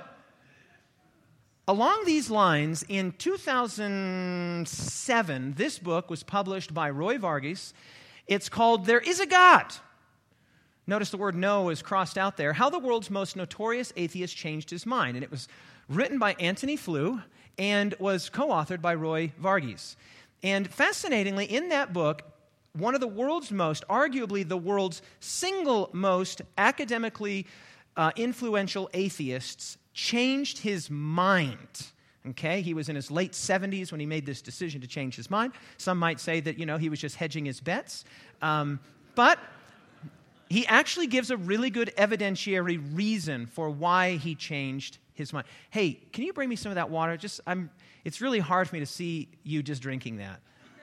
along these lines, in two thousand seven, this book was published by Roy Vargas. It's called There Is a God. Notice the word no is crossed out there. How the World's Most Notorious Atheist Changed His Mind. And it was written by Antony Flew and was co-authored by Roy Vargas. And fascinatingly, in that book, one of the world's most, arguably the world's single most academically uh, influential atheists changed his mind. Okay, he was in his late seventies when he made this decision to change his mind. Some might say that, you know, he was just hedging his bets. Um, but he actually gives a really good evidentiary reason for why he changed his mind. Hey, can you bring me some of that water? Just, I'm. It's really hard for me to see you just drinking that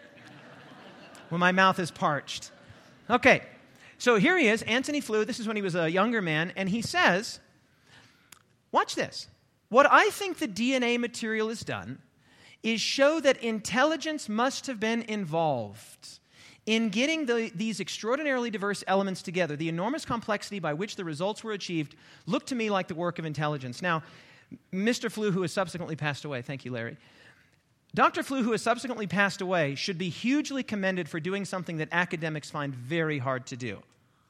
when my mouth is parched. Okay, so here he is, Antony Flew. This is when he was a younger man, and he says, watch this. What I think the D N A material has done is show that intelligence must have been involved In getting the, these extraordinarily diverse elements together, the enormous complexity by which the results were achieved looked to me like the work of intelligence. Now, Mister Flew, who has subsequently passed away, thank you, Larry. Doctor Flew, who has subsequently passed away, should be hugely commended for doing something that academics find very hard to do.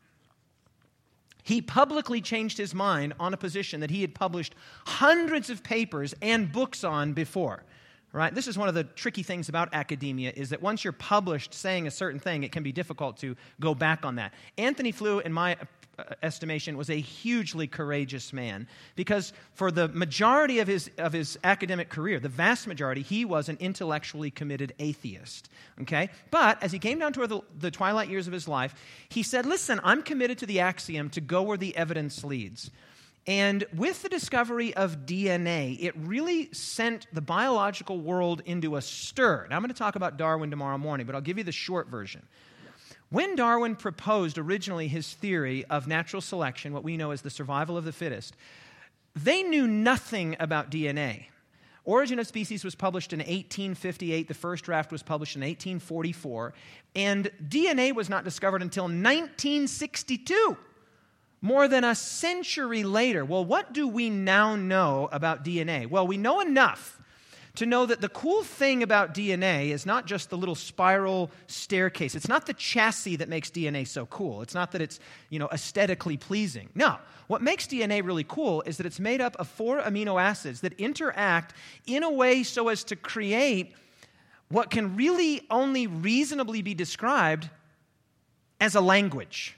He publicly changed his mind on a position that he had published hundreds of papers and books on before. Right? This is one of the tricky things about academia, is that once you're published saying a certain thing, it can be difficult to go back on that. Anthony Flew, in my estimation, was a hugely courageous man, because for the majority of his of his academic career, the vast majority, he was an intellectually committed atheist. Okay? But as he came down toward the, the twilight years of his life, he said, listen, I'm committed to the axiom to go where the evidence leads. And with the discovery of D N A, it really sent the biological world into a stir. Now, I'm going to talk about Darwin tomorrow morning, but I'll give you the short version. When Darwin proposed originally his theory of natural selection, what we know as the survival of the fittest, they knew nothing about D N A. Origin of Species was published in eighteen fifty-eight. The first draft was published in eighteen forty-four. And D N A was not discovered until nineteen sixty-two. More than a century later. Well, what do we now know about D N A? Well, we know enough to know that the cool thing about D N A is not just the little spiral staircase. It's not the chassis that makes D N A so cool. It's not that it's, you know, aesthetically pleasing. No. What makes D N A really cool is that it's made up of four amino acids that interact in a way so as to create what can really only reasonably be described as a language.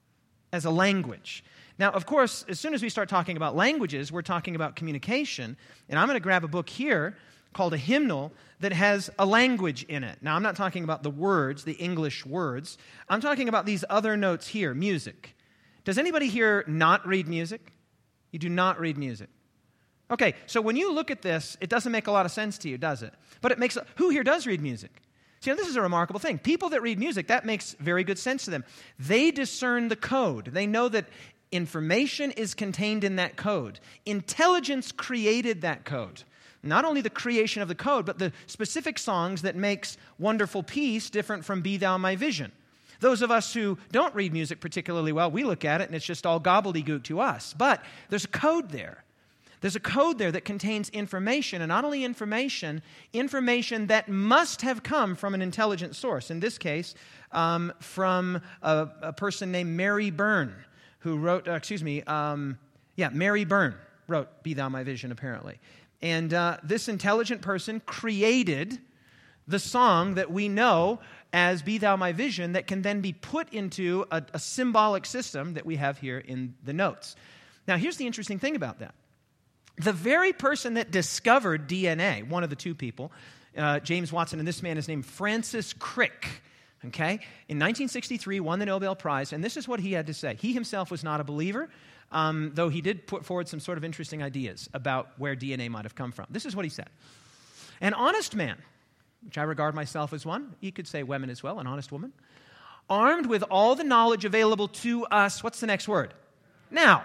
As a language. Now, of course, as soon as we start talking about languages, we're talking about communication. And I'm going to grab a book here called a hymnal that has a language in it. Now, I'm not talking about the words, the English words. I'm talking about these other notes here, music. Does anybody here not read music? You do not read music. Okay, so when you look at this, it doesn't make a lot of sense to you, does it? But it makes, who here does read music? See, now this is a remarkable thing. People that read music, that makes very good sense to them. They discern the code. They know that information is contained in that code. Intelligence created that code. Not only the creation of the code, but the specific songs that makes Wonderful Peace different from Be Thou My Vision. Those of us who don't read music particularly well, we look at it and it's just all gobbledygook to us. But there's a code there. There's a code there that contains information, and not only information, information that must have come from an intelligent source. In this case, um, from a, a person named Mary Byrne, who wrote, uh, excuse me, um, yeah, Mary Byrne wrote Be Thou My Vision, apparently. And uh, this intelligent person created the song that we know as Be Thou My Vision that can then be put into a, a symbolic system that we have here in the notes. Now, here's the interesting thing about that. The very person that discovered D N A, one of the two people, uh, James Watson, and this man is named Francis Crick, okay, in nineteen sixty-three won the Nobel Prize, and this is what he had to say. He himself was not a believer, um, though he did put forward some sort of interesting ideas about where D N A might have come from. This is what he said. An honest man, which I regard myself as one, you could say women as well, an honest woman, armed with all the knowledge available to us, what's the next word? Now.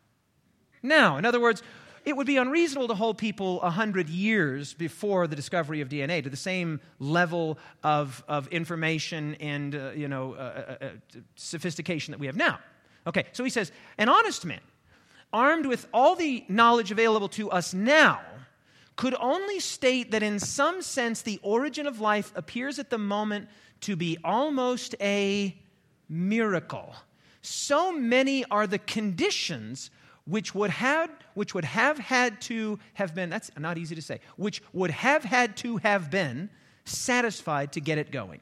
Now, in other words, it would be unreasonable to hold people a hundred years before the discovery of D N A to the same level of, of information and uh, you know uh, uh, uh, sophistication that we have now. Okay, so he says, an honest man, armed with all the knowledge available to us now, could only state that in some sense the origin of life appears at the moment to be almost a miracle. So many are the conditions which would have which would have had to have been, that's not easy to say, which would have had to have been satisfied to get it going.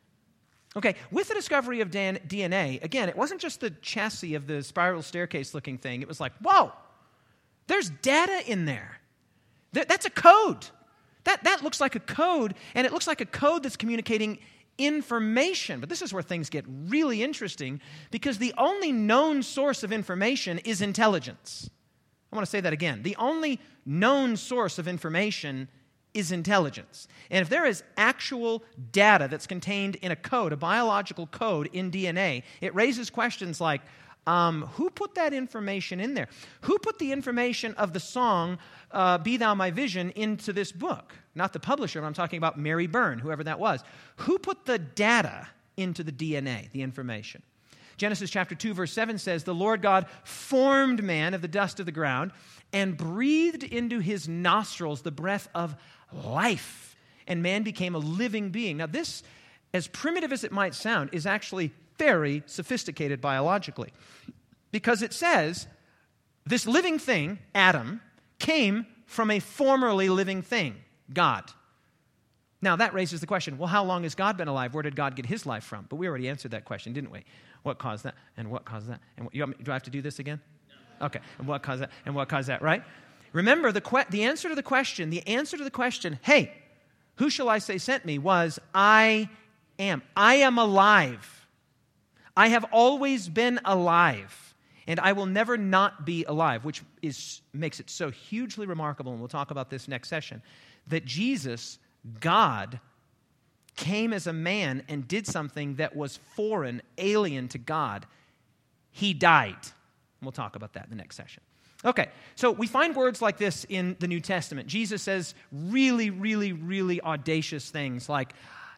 Okay, with the discovery of D N A, again, it wasn't just the chassis of the spiral staircase looking thing. It was like, whoa, there's data in there. That's a code. That, that looks like a code, and it looks like a code that's communicating information. But this is where things get really interesting, because the only known source of information is intelligence. I want to say that again. The only known source of information is intelligence. And if there is actual data that's contained in a code, a biological code in D N A, it raises questions like, um, who put that information in there? Who put the information of the song, uh, Be Thou My Vision, into this book? Not the publisher, I'm talking about Mary Byrne, whoever that was. Who put the data into the D N A, the information. Genesis chapter two, verse seven says, the Lord God formed man of the dust of the ground and breathed into his nostrils the breath of life, and man became a living being. Now this, as primitive as it might sound, is actually very sophisticated biologically, because it says this living thing, Adam, came from a formerly living thing, God. Now that raises the question, well, how long has God been alive? Where did God get his life from? But we already answered that question, didn't we? What caused that? And what caused that? And what, you want me, do I have to do this again? No. Okay. And what caused that? And what caused that, right? Remember, the, que- the answer to the question, the answer to the question, hey, who shall I say sent me, was I am. I am alive. I have always been alive, and I will never not be alive, which is makes it so hugely remarkable, and we'll talk about this next session, that Jesus, God, came as a man and did something that was foreign, alien to God. He died. We'll talk about that in the next session. Okay, so we find words like this in the New Testament. Jesus says really, really, really audacious things like,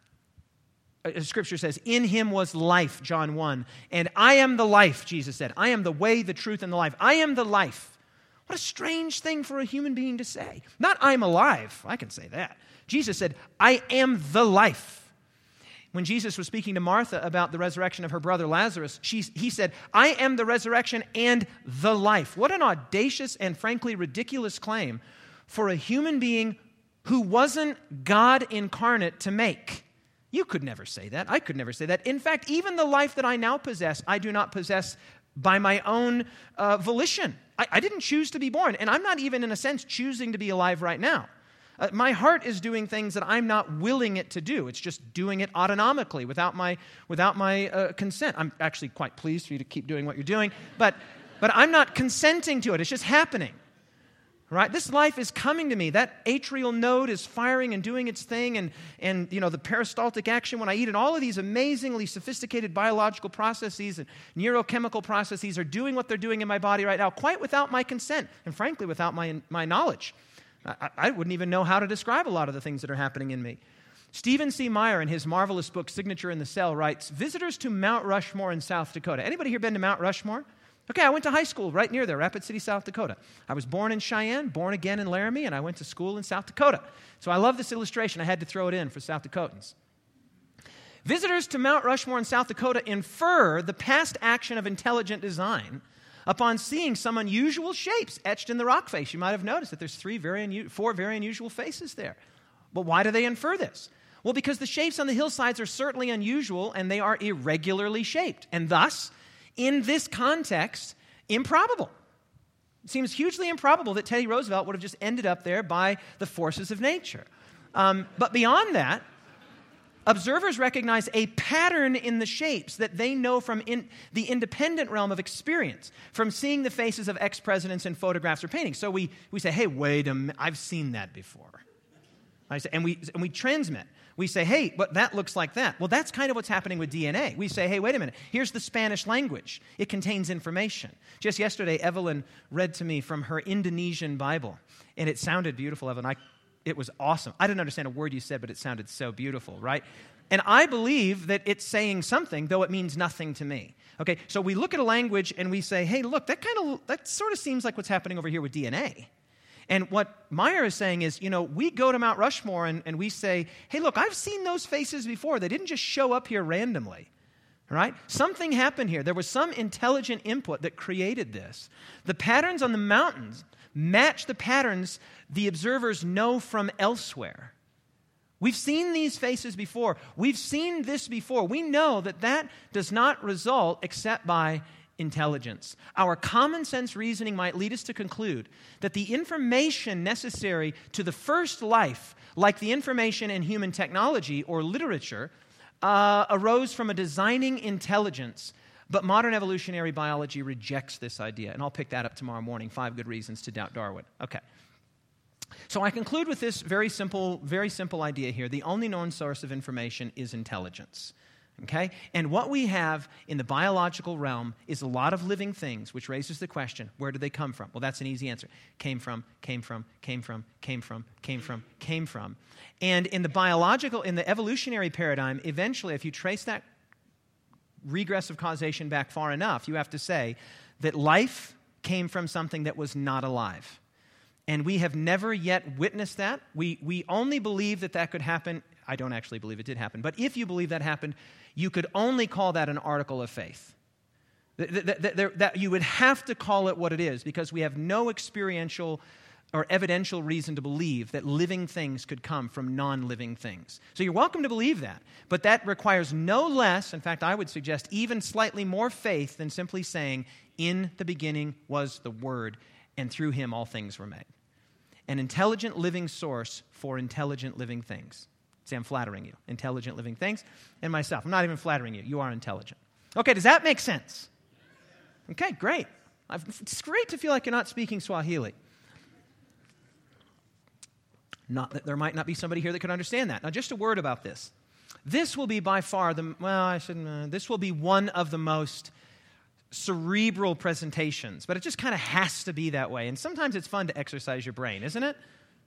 uh, Scripture says, in him was life, John one, and I am the life, Jesus said. I am the way, the truth, and the life. I am the life. What a strange thing for a human being to say. Not I'm alive. I can say that. Jesus said, I am the life. When Jesus was speaking to Martha about the resurrection of her brother Lazarus, she, he said, I am the resurrection and the life. What an audacious and frankly ridiculous claim for a human being who wasn't God incarnate to make. You could never say that. I could never say that. In fact, even the life that I now possess, I do not possess by my own uh, volition. I, I didn't choose to be born, and I'm not even in a sense choosing to be alive right now. Uh, my heart is doing things that I'm not willing it to do. It's just doing it autonomically without my without my uh, consent. I'm actually quite pleased for you to keep doing what you're doing, but but I'm not consenting to it. It's just happening. Right? This life is coming to me. That atrial node is firing and doing its thing, and and you know the peristaltic action when I eat, and all of these amazingly sophisticated biological processes and neurochemical processes are doing what they're doing in my body right now, quite without my consent, and frankly without my my knowledge. I, I wouldn't even know how to describe a lot of the things that are happening in me. Stephen C. Meyer, in his marvelous book, Signature in the Cell, writes, visitors to Mount Rushmore in South Dakota. Anybody here been to Mount Rushmore? Okay, I went to high school right near there, Rapid City, South Dakota. I was born in Cheyenne, born again in Laramie, and I went to school in South Dakota. So I love this illustration. I had to throw it in for South Dakotans. Visitors to Mount Rushmore in South Dakota infer the past action of intelligent design upon seeing some unusual shapes etched in the rock face. You might have noticed that there's three very unu- four very unusual faces there. Well, why do they infer this? Well, because the shapes on the hillsides are certainly unusual, and they are irregularly shaped, and thus, in this context, improbable. It seems hugely improbable that Teddy Roosevelt would have just ended up there by the forces of nature. Um, but beyond that, observers recognize a pattern in the shapes that they know from in the independent realm of experience, from seeing the faces of ex-presidents in photographs or paintings. So we, we say, hey, wait a minute, I've seen that before. I say, and we and we transmit. We say, hey, but that looks like that. Well, that's kind of what's happening with D N A. We say, hey, wait a minute. Here's the Spanish language. It contains information. Just yesterday, Evelyn read to me from her Indonesian Bible, and it sounded beautiful, Evelyn. I, it was awesome. I didn't understand a word you said, but it sounded so beautiful, right? And I believe that it's saying something, though it means nothing to me. Okay, so we look at a language and we say, hey, look, that kind of that sort of seems like what's happening over here with D N A. And what Meyer is saying is, you know, we go to Mount Rushmore and, and we say, hey, look, I've seen those faces before. They didn't just show up here randomly, right? Something happened here. There was some intelligent input that created this. The patterns on the mountains match the patterns the observers know from elsewhere. We've seen these faces before. We've seen this before. We know that that does not result except by intelligence. Our common sense reasoning might lead us to conclude that the information necessary to the first life, like the information in human technology or literature, uh, arose from a designing intelligence. But modern evolutionary biology rejects this idea. And I'll pick that up tomorrow morning, Five Good Reasons to Doubt Darwin. Okay. So I conclude with this very simple, very simple idea here. The only known source of information is intelligence. Okay? And what we have in the biological realm is a lot of living things, which raises the question, where did they come from? Well, that's an easy answer. Came from, came from, came from, came from, came from, came from. And in the biological, in the evolutionary paradigm, eventually, if you trace that regressive causation back far enough, you have to say that life came from something that was not alive. And we have never yet witnessed that. We, we only believe that that could happen. I don't actually believe it did happen. But if you believe that happened, you could only call that an article of faith. That, that, that, that you would have to call it what it is, because we have no experiential or evidential reason to believe that living things could come from non-living things. So you're welcome to believe that, but that requires no less, in fact, I would suggest even slightly more faith than simply saying, in the beginning was the Word, and through him all things were made. An intelligent living source for intelligent living things. See, I'm flattering you. Intelligent living things, and myself. I'm not even flattering you. You are intelligent. Okay, does that make sense? Okay, great. I've, it's great to feel like you're not speaking Swahili. Not that there might not be somebody here that could understand that. Now, just a word about this. This will be by far the, well, I shouldn't, uh, this will be one of the most cerebral presentations, but it just kind of has to be that way. And sometimes it's fun to exercise your brain, isn't it?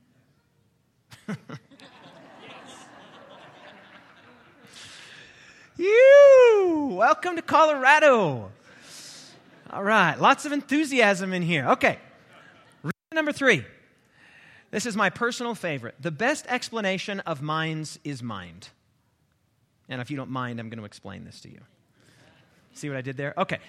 You, welcome to Colorado. All right, lots of enthusiasm in here. Okay, reason number three. This is my personal favorite. The best explanation of minds is mind. And if you don't mind, I'm going to explain this to you. See what I did there? Okay.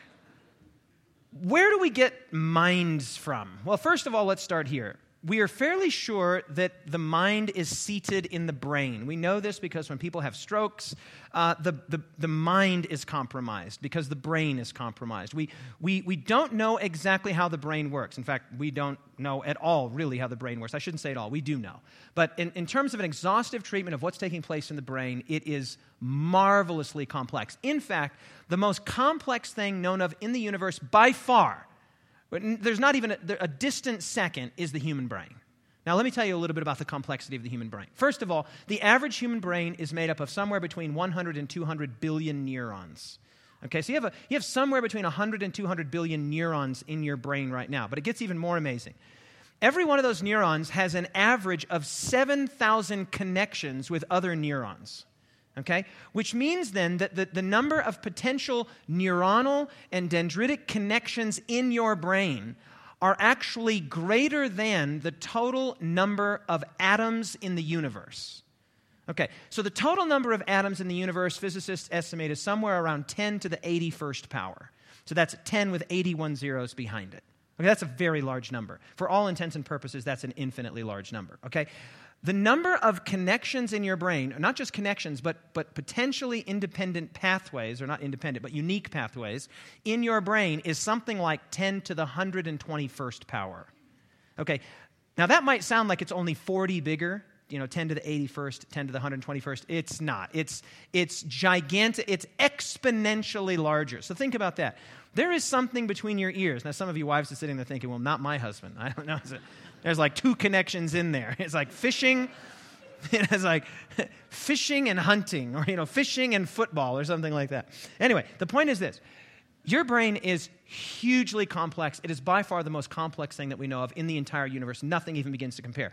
Where do we get minds from? Well, first of all, let's start here. We are fairly sure that the mind is seated in the brain. We know this because when people have strokes, uh, the, the, the mind is compromised because the brain is compromised. We, we, we don't know exactly how the brain works. In fact, we don't know at all really how the brain works. I shouldn't say it all. We do know. But in, in terms of an exhaustive treatment of what's taking place in the brain, it is marvelously complex. In fact, the most complex thing known of in the universe by far, but there's not even a, a distant second, is the human brain. Now, let me tell you a little bit about the complexity of the human brain. First of all, the average human brain is made up of somewhere between one hundred and two hundred billion neurons. Okay, so you have, a, you have somewhere between one hundred and two hundred billion neurons in your brain right now, but it gets even more amazing. Every one of those neurons has an average of seven thousand connections with other neurons. Okay? Which means then that the, the number of potential neuronal and dendritic connections in your brain are actually greater than the total number of atoms in the universe. Okay, so the total number of atoms in the universe, physicists estimate, is somewhere around ten to the eighty-first power. So that's ten with eighty-one zeros behind it. Okay, that's a very large number. For all intents and purposes, that's an infinitely large number. Okay? The number of connections in your brain, not just connections, but, but potentially independent pathways, or not independent, but unique pathways, in your brain is something like ten to the one hundred twenty-first power. Okay, now that might sound like it's only forty bigger, you know, ten to the eighty-first, ten to the one hundred twenty-first. It's not. It's, it's gigantic. It's exponentially larger. So think about that. There is something between your ears. Now, some of you wives are sitting there thinking, well, not my husband. I don't know. There's like two connections in there. It's like fishing. It's like fishing and hunting, or, you know, fishing and football, or something like that. Anyway, the point is this. Your brain is hugely complex. It is by far the most complex thing that we know of in the entire universe. Nothing even begins to compare.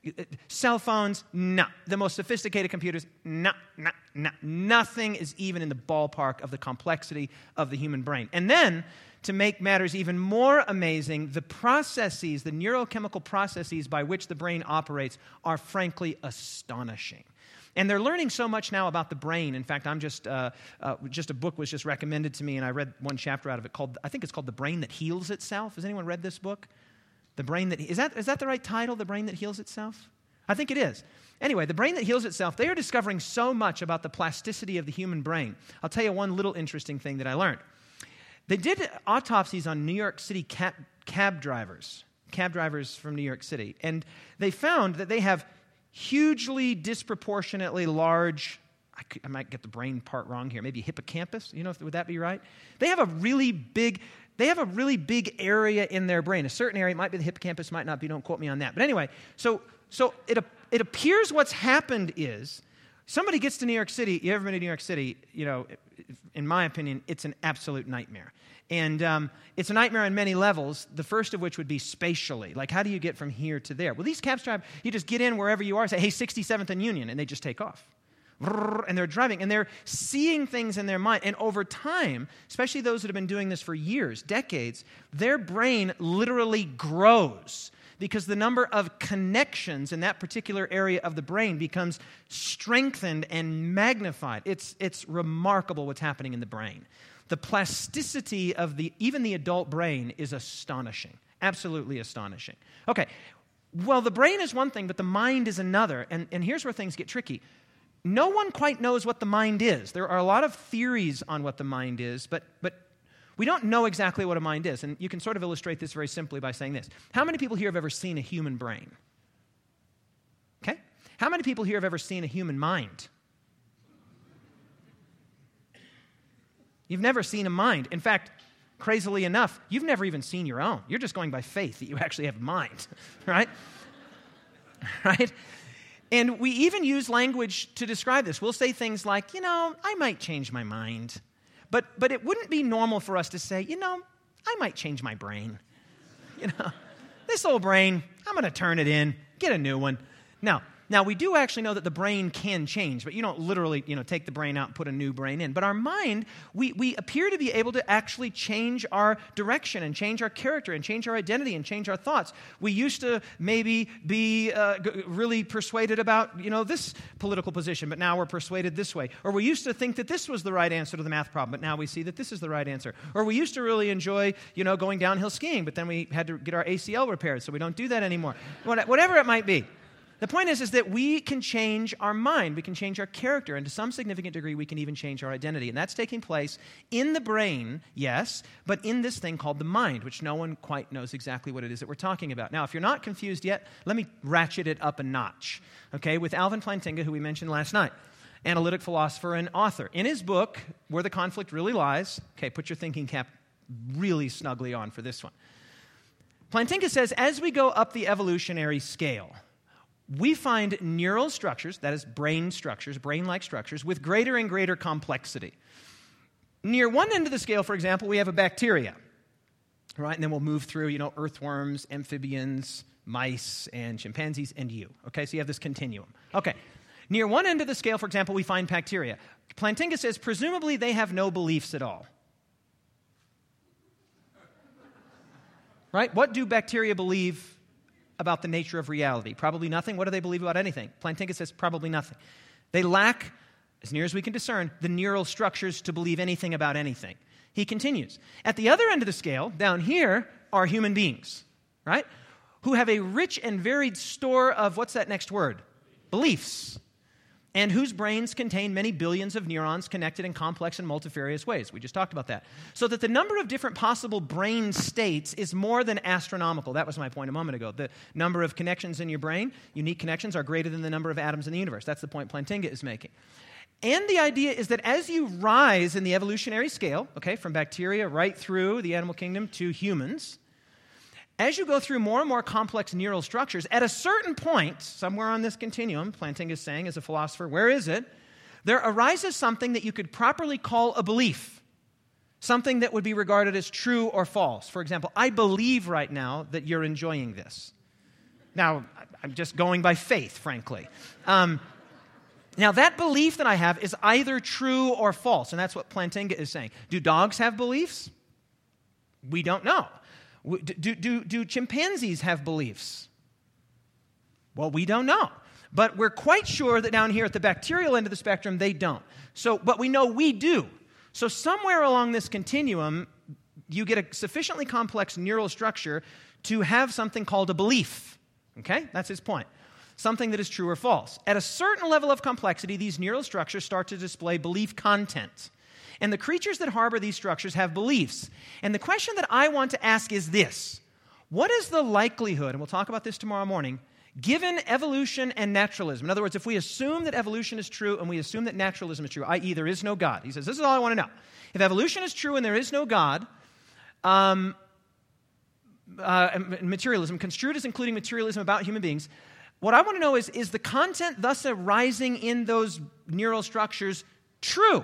Cell phones, no. The most sophisticated computers, no, no, no. Nothing is even in the ballpark of the complexity of the human brain. And then, to make matters even more amazing, the processes, the neurochemical processes by which the brain operates are frankly astonishing. And they're learning so much now about the brain. In fact, I'm just, uh, uh, just a book was just recommended to me, and I read one chapter out of it called, I think it's called The Brain That Heals Itself. Has anyone read this book? The Brain That, is that, is that the right title, The Brain That Heals Itself? I think it is. Anyway, The Brain That Heals Itself, they are discovering so much about the plasticity of the human brain. I'll tell you one little interesting thing that I learned. They did autopsies on New York City cab, cab drivers, cab drivers from New York City, and they found that they have hugely disproportionately large, I, could, I might get the brain part wrong here, maybe hippocampus, you know, would that be right? They have a really big, they have a really big area in their brain. A certain area, it might be the hippocampus, might not be, don't quote me on that. But anyway, so so it, it appears what's happened is, somebody gets to New York City, you ever been to New York City, you know, in my opinion, it's an absolute nightmare. And um, it's a nightmare on many levels, the first of which would be spatially. Like, how do you get from here to there? Well, these cab drivers, you just get in wherever you are, say, hey, sixty-seventh and Union, and they just take off. and they're driving, and they're seeing things in their mind. And over time, especially those that have been doing this for years, decades, their brain literally grows because the number of connections in that particular area of the brain becomes strengthened and magnified. It's, it's remarkable what's happening in the brain. The plasticity of the even the adult brain is astonishing, absolutely astonishing. Okay, well, the brain is one thing, but the mind is another, and, and here's where things get tricky. No one quite knows what the mind is. There are a lot of theories on what the mind is, but, but we don't know exactly what a mind is. And you can sort of illustrate this very simply by saying this. How many people here have ever seen a human brain? Okay? How many people here have ever seen a human mind? You've never seen a mind. In fact, crazily enough, you've never even seen your own. You're just going by faith that you actually have a mind, right? Right? And we even use language to describe this. We'll say things like, you know, I might change my mind. But but it wouldn't be normal for us to say, you know, I might change my brain. You know, this old brain, I'm going to turn it in, get a new one. Now, now we do actually know that the brain can change, but you don't literally, you know, take the brain out and put a new brain in. But our mind, we, we appear to be able to actually change our direction and change our character and change our identity and change our thoughts. We used to maybe be uh, g- really persuaded about, you know, this political position, but now we're persuaded this way. Or we used to think that this was the right answer to the math problem, but now we see that this is the right answer. Or we used to really enjoy, you know, going downhill skiing, but then we had to get our A C L repaired, so we don't do that anymore. Whatever it might be. The point is, is that we can change our mind, we can change our character, and to some significant degree, we can even change our identity. And that's taking place in the brain, yes, but in this thing called the mind, which no one quite knows exactly what it is that we're talking about. Now, if you're not confused yet, let me ratchet it up a notch, okay, with Alvin Plantinga, who we mentioned last night, analytic philosopher and author. In his book, Where the Conflict Really Lies, okay, put your thinking cap really snugly on for this one. Plantinga says, as we go up the evolutionary scale, we find neural structures, that is brain structures, brain-like structures, with greater and greater complexity. Near one end of the scale, for example, we have a bacteria, right? And then we'll move through, you know, earthworms, amphibians, mice, and chimpanzees, and you. Okay, so you have this continuum. Okay, near one end of the scale, for example, we find bacteria. Plantinga says, presumably they have no beliefs at all. Right? What do bacteria believe about the nature of reality? Probably nothing. What do they believe about anything? Plantinga says probably nothing. They lack, as near as we can discern, the neural structures to believe anything about anything. He continues. At the other end of the scale, down here, are human beings, right? Who have a rich and varied store of, what's that next word? Beliefs. And whose brains contain many billions of neurons connected in complex and multifarious ways. We just talked about that. So that the number of different possible brain states is more than astronomical. That was my point a moment ago. The number of connections in your brain, unique connections, are greater than the number of atoms in the universe. That's the point Plantinga is making. And the idea is that as you rise in the evolutionary scale, okay, from bacteria right through the animal kingdom to humans, as you go through more and more complex neural structures, at a certain point, somewhere on this continuum, Plantinga is saying as a philosopher, where is it? There arises something that you could properly call a belief, something that would be regarded as true or false. For example, I believe right now that you're enjoying this. Now, I'm just going by faith, frankly. Um, now, that belief that I have is either true or false, and that's what Plantinga is saying. Do dogs have beliefs? We don't know. Do, do, do chimpanzees have beliefs? Well, we don't know. But we're quite sure that down here at the bacterial end of the spectrum, they don't. So, but we know we do. So somewhere along this continuum, you get a sufficiently complex neural structure to have something called a belief. Okay? That's his point. Something that is true or false. At a certain level of complexity, these neural structures start to display belief content. And the creatures that harbor these structures have beliefs. And the question that I want to ask is this. What is the likelihood, and we'll talk about this tomorrow morning, given evolution and naturalism? In other words, if we assume that evolution is true and we assume that naturalism is true, that is there is no God. He says, this is all I want to know. If evolution is true and there is no God, um, uh, materialism, construed as including materialism about human beings, what I want to know is, is the content thus arising in those neural structures true?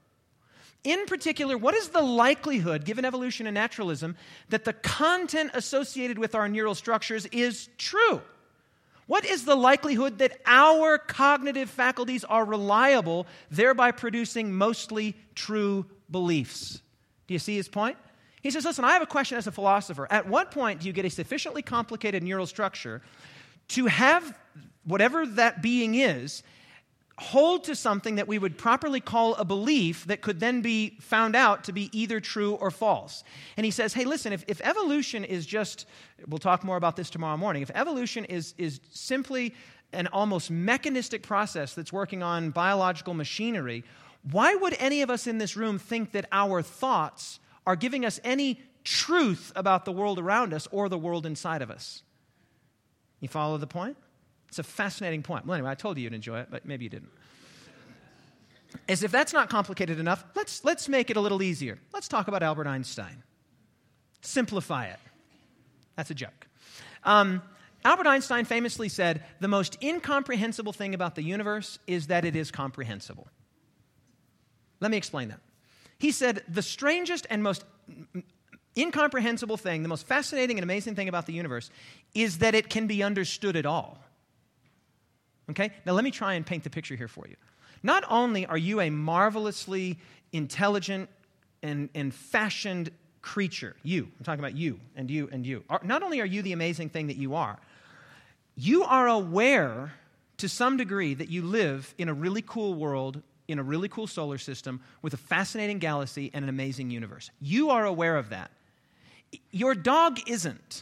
In particular, what is the likelihood, given evolution and naturalism, that the content associated with our neural structures is true? What is the likelihood that our cognitive faculties are reliable, thereby producing mostly true beliefs? Do you see his point? He says, listen, I have a question as a philosopher. At what point do you get a sufficiently complicated neural structure to have whatever that being is hold to something that we would properly call a belief that could then be found out to be either true or false? And he says, hey, listen, if, if evolution is just, we'll talk more about this tomorrow morning, if evolution is, is simply an almost mechanistic process that's working on biological machinery, why would any of us in this room think that our thoughts are giving us any truth about the world around us or the world inside of us? You follow the point? It's a fascinating point. Well, anyway, I told you you'd enjoy it, but maybe you didn't. As if that's not complicated enough, let's, let's make it a little easier. Let's talk about Albert Einstein. Simplify it. That's a joke. Um, Albert Einstein famously said, the most incomprehensible thing about the universe is that it is comprehensible. Let me explain that. He said, the strangest and most incomprehensible thing, the most fascinating and amazing thing about the universe is that it can be understood at all. Okay? Now let me try and paint the picture here for you. Not only are you a marvelously intelligent and, and fashioned creature, you, I'm talking about you and you and you. Not only are you the amazing thing that you are, you are aware to some degree that you live in a really cool world, in a really cool solar system, with a fascinating galaxy and an amazing universe. You are aware of that. Your dog isn't.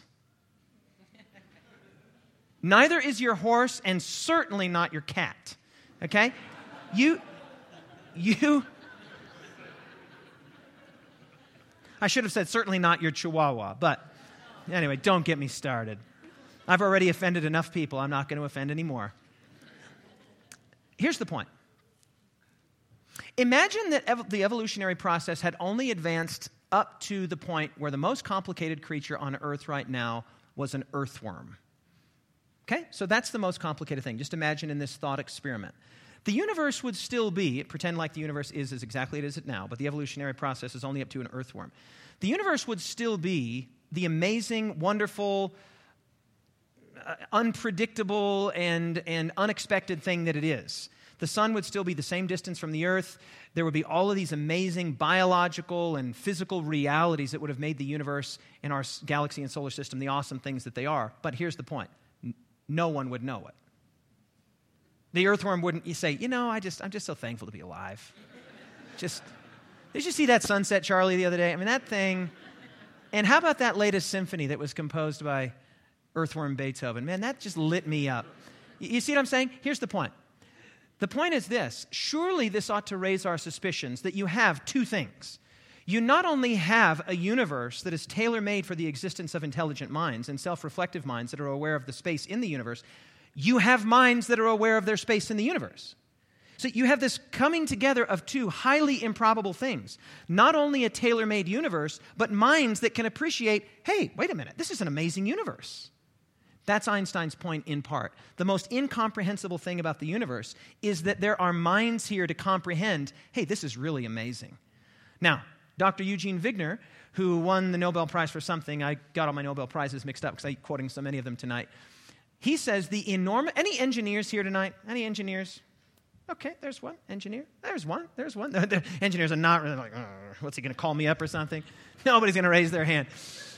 Neither is your horse, and certainly not your cat. Okay? You, you, I should have said certainly not your chihuahua, but anyway, don't get me started. I've already offended enough people. I'm not going to offend any more. Here's the point. Imagine that ev- the evolutionary process had only advanced up to the point where the most complicated creature on Earth right now was an earthworm. Okay? So that's the most complicated thing. Just imagine in this thought experiment. The universe would still be, pretend like the universe is as exactly as it is now, but the evolutionary process is only up to an earthworm. The universe would still be the amazing, wonderful, uh, unpredictable, and, and unexpected thing that it is. The sun would still be the same distance from the earth. There would be all of these amazing biological and physical realities that would have made the universe and our galaxy and solar system the awesome things that they are. But here's the point. No one would know it. The earthworm wouldn't say, you know, I just, I'm just so thankful to be alive. Just, did you see that sunset, Charlie, the other day? I mean, that thing. And how about that latest symphony that was composed by earthworm Beethoven? Man, that just lit me up. You see what I'm saying? Here's the point. The point is this. Surely this ought to raise our suspicions that you have two things. You not only have a universe that is tailor-made for the existence of intelligent minds and self-reflective minds that are aware of the space in the universe, you have minds that are aware of their space in the universe. So you have this coming together of two highly improbable things. Not only a tailor-made universe, but minds that can appreciate, hey, wait a minute, this is an amazing universe. That's Einstein's point in part. The most incomprehensible thing about the universe is that there are minds here to comprehend, hey, this is really amazing. Now, Doctor Eugene Wigner, who won the Nobel Prize for something, I got all my Nobel Prizes mixed up because I'm quoting so many of them tonight. He says the enormous, any engineers here tonight? Any engineers? Okay, there's one engineer. There's one, there's one. The engineers are not really like, what's he going to call me up or something? Nobody's going to raise their hand.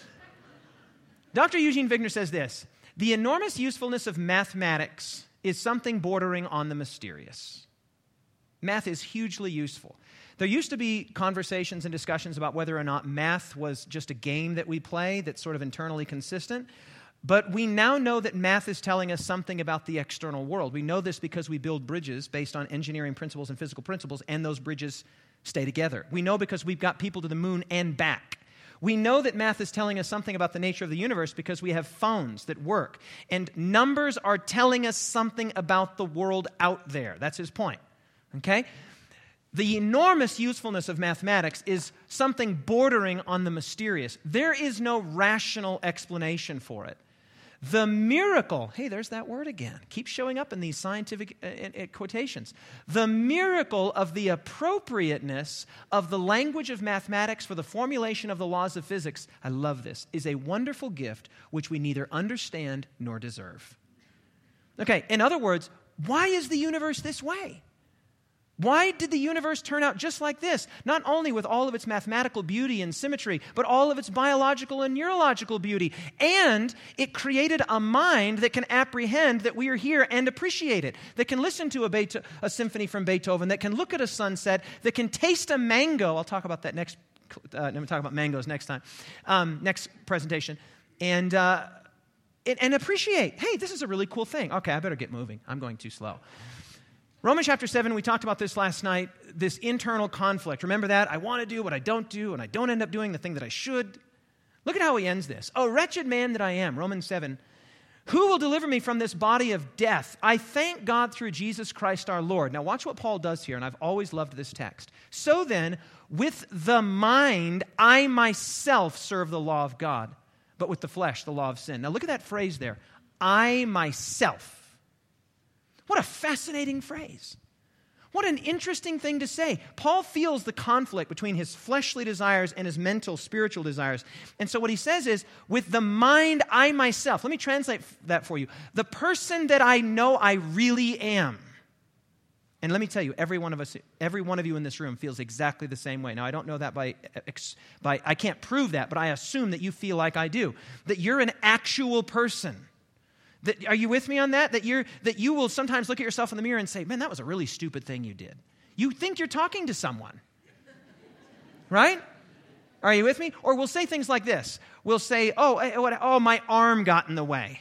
Doctor Eugene Wigner says this, the enormous usefulness of mathematics is something bordering on the mysterious. Math is hugely useful. There used to be conversations and discussions about whether or not math was just a game that we play that's sort of internally consistent. But we now know that math is telling us something about the external world. We know this because we build bridges based on engineering principles and physical principles, and those bridges stay together. We know because we've got people to the moon and back. We know that math is telling us something about the nature of the universe because we have phones that work. And numbers are telling us something about the world out there. That's his point. Okay? The enormous usefulness of mathematics is something bordering on the mysterious. There is no rational explanation for it. The miracle, hey, there's that word again. Keeps showing up in these scientific uh, uh, quotations. The miracle of the appropriateness of the language of mathematics for the formulation of the laws of physics, I love this, is a wonderful gift which we neither understand nor deserve. Okay, in other words, why is the universe this way? Why did the universe turn out just like this? Not only with all of its mathematical beauty and symmetry, but all of its biological and neurological beauty. And it created a mind that can apprehend that we are here and appreciate it, that can listen to a, Beetho- a symphony from Beethoven, that can look at a sunset, that can taste a mango. I'll talk about that next, uh, I'm going to talk about mangoes next time, um, next presentation. And, uh, and, and appreciate, hey, this is a really cool thing. Okay, I better get moving. I'm going too slow. Romans chapter seven, we talked about this last night, this internal conflict. Remember that? I want to do what I don't do, and I don't end up doing the thing that I should. Look at how he ends this. Oh, wretched man that I am, Romans seven. Who will deliver me from this body of death? I thank God through Jesus Christ our Lord. Now watch what Paul does here, and I've always loved this text. So then, with the mind, I myself serve the law of God, but with the flesh, the law of sin. Now look at that phrase there. I myself. What a fascinating phrase. What an interesting thing to say. Paul feels the conflict between his fleshly desires and his mental, spiritual desires. And so what he says is, with the mind, I myself. Let me translate that for you. The person that I know I really am. And let me tell you, every one of us, every one of you in this room feels exactly the same way. Now, I don't know that by, by I can't prove that, but I assume that you feel like I do. That you're an actual person. That, are you with me on that? That you're that you will sometimes look at yourself in the mirror and say, man, that was a really stupid thing you did. You think you're talking to someone. Right? Are you with me? Or we'll say things like this. We'll say, oh, oh, my arm got in the way.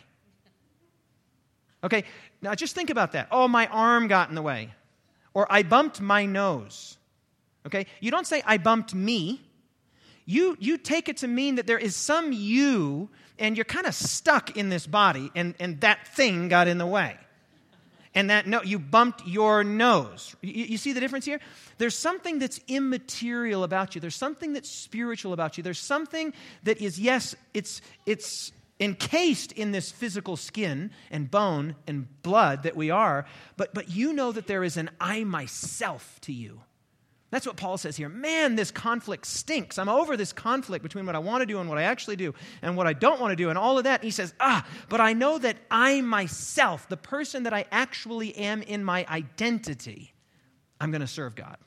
Okay, now just think about that. Oh, my arm got in the way. Or I bumped my nose. Okay? You don't say, I bumped me. You, you take it to mean that there is some you, and you're kind of stuck in this body, and, and that thing got in the way. And that, no, you bumped your nose. You, you see the difference here? There's something that's immaterial about you. There's something that's spiritual about you. There's something that is, yes, it's it's encased in this physical skin and bone and blood that we are, but but you know that there is an I myself to you. That's what Paul says here. Man, this conflict stinks. I'm over this conflict between what I want to do and what I actually do and what I don't want to do and all of that. And he says, ah, but I know that I myself, the person that I actually am in my identity, I'm going to serve God.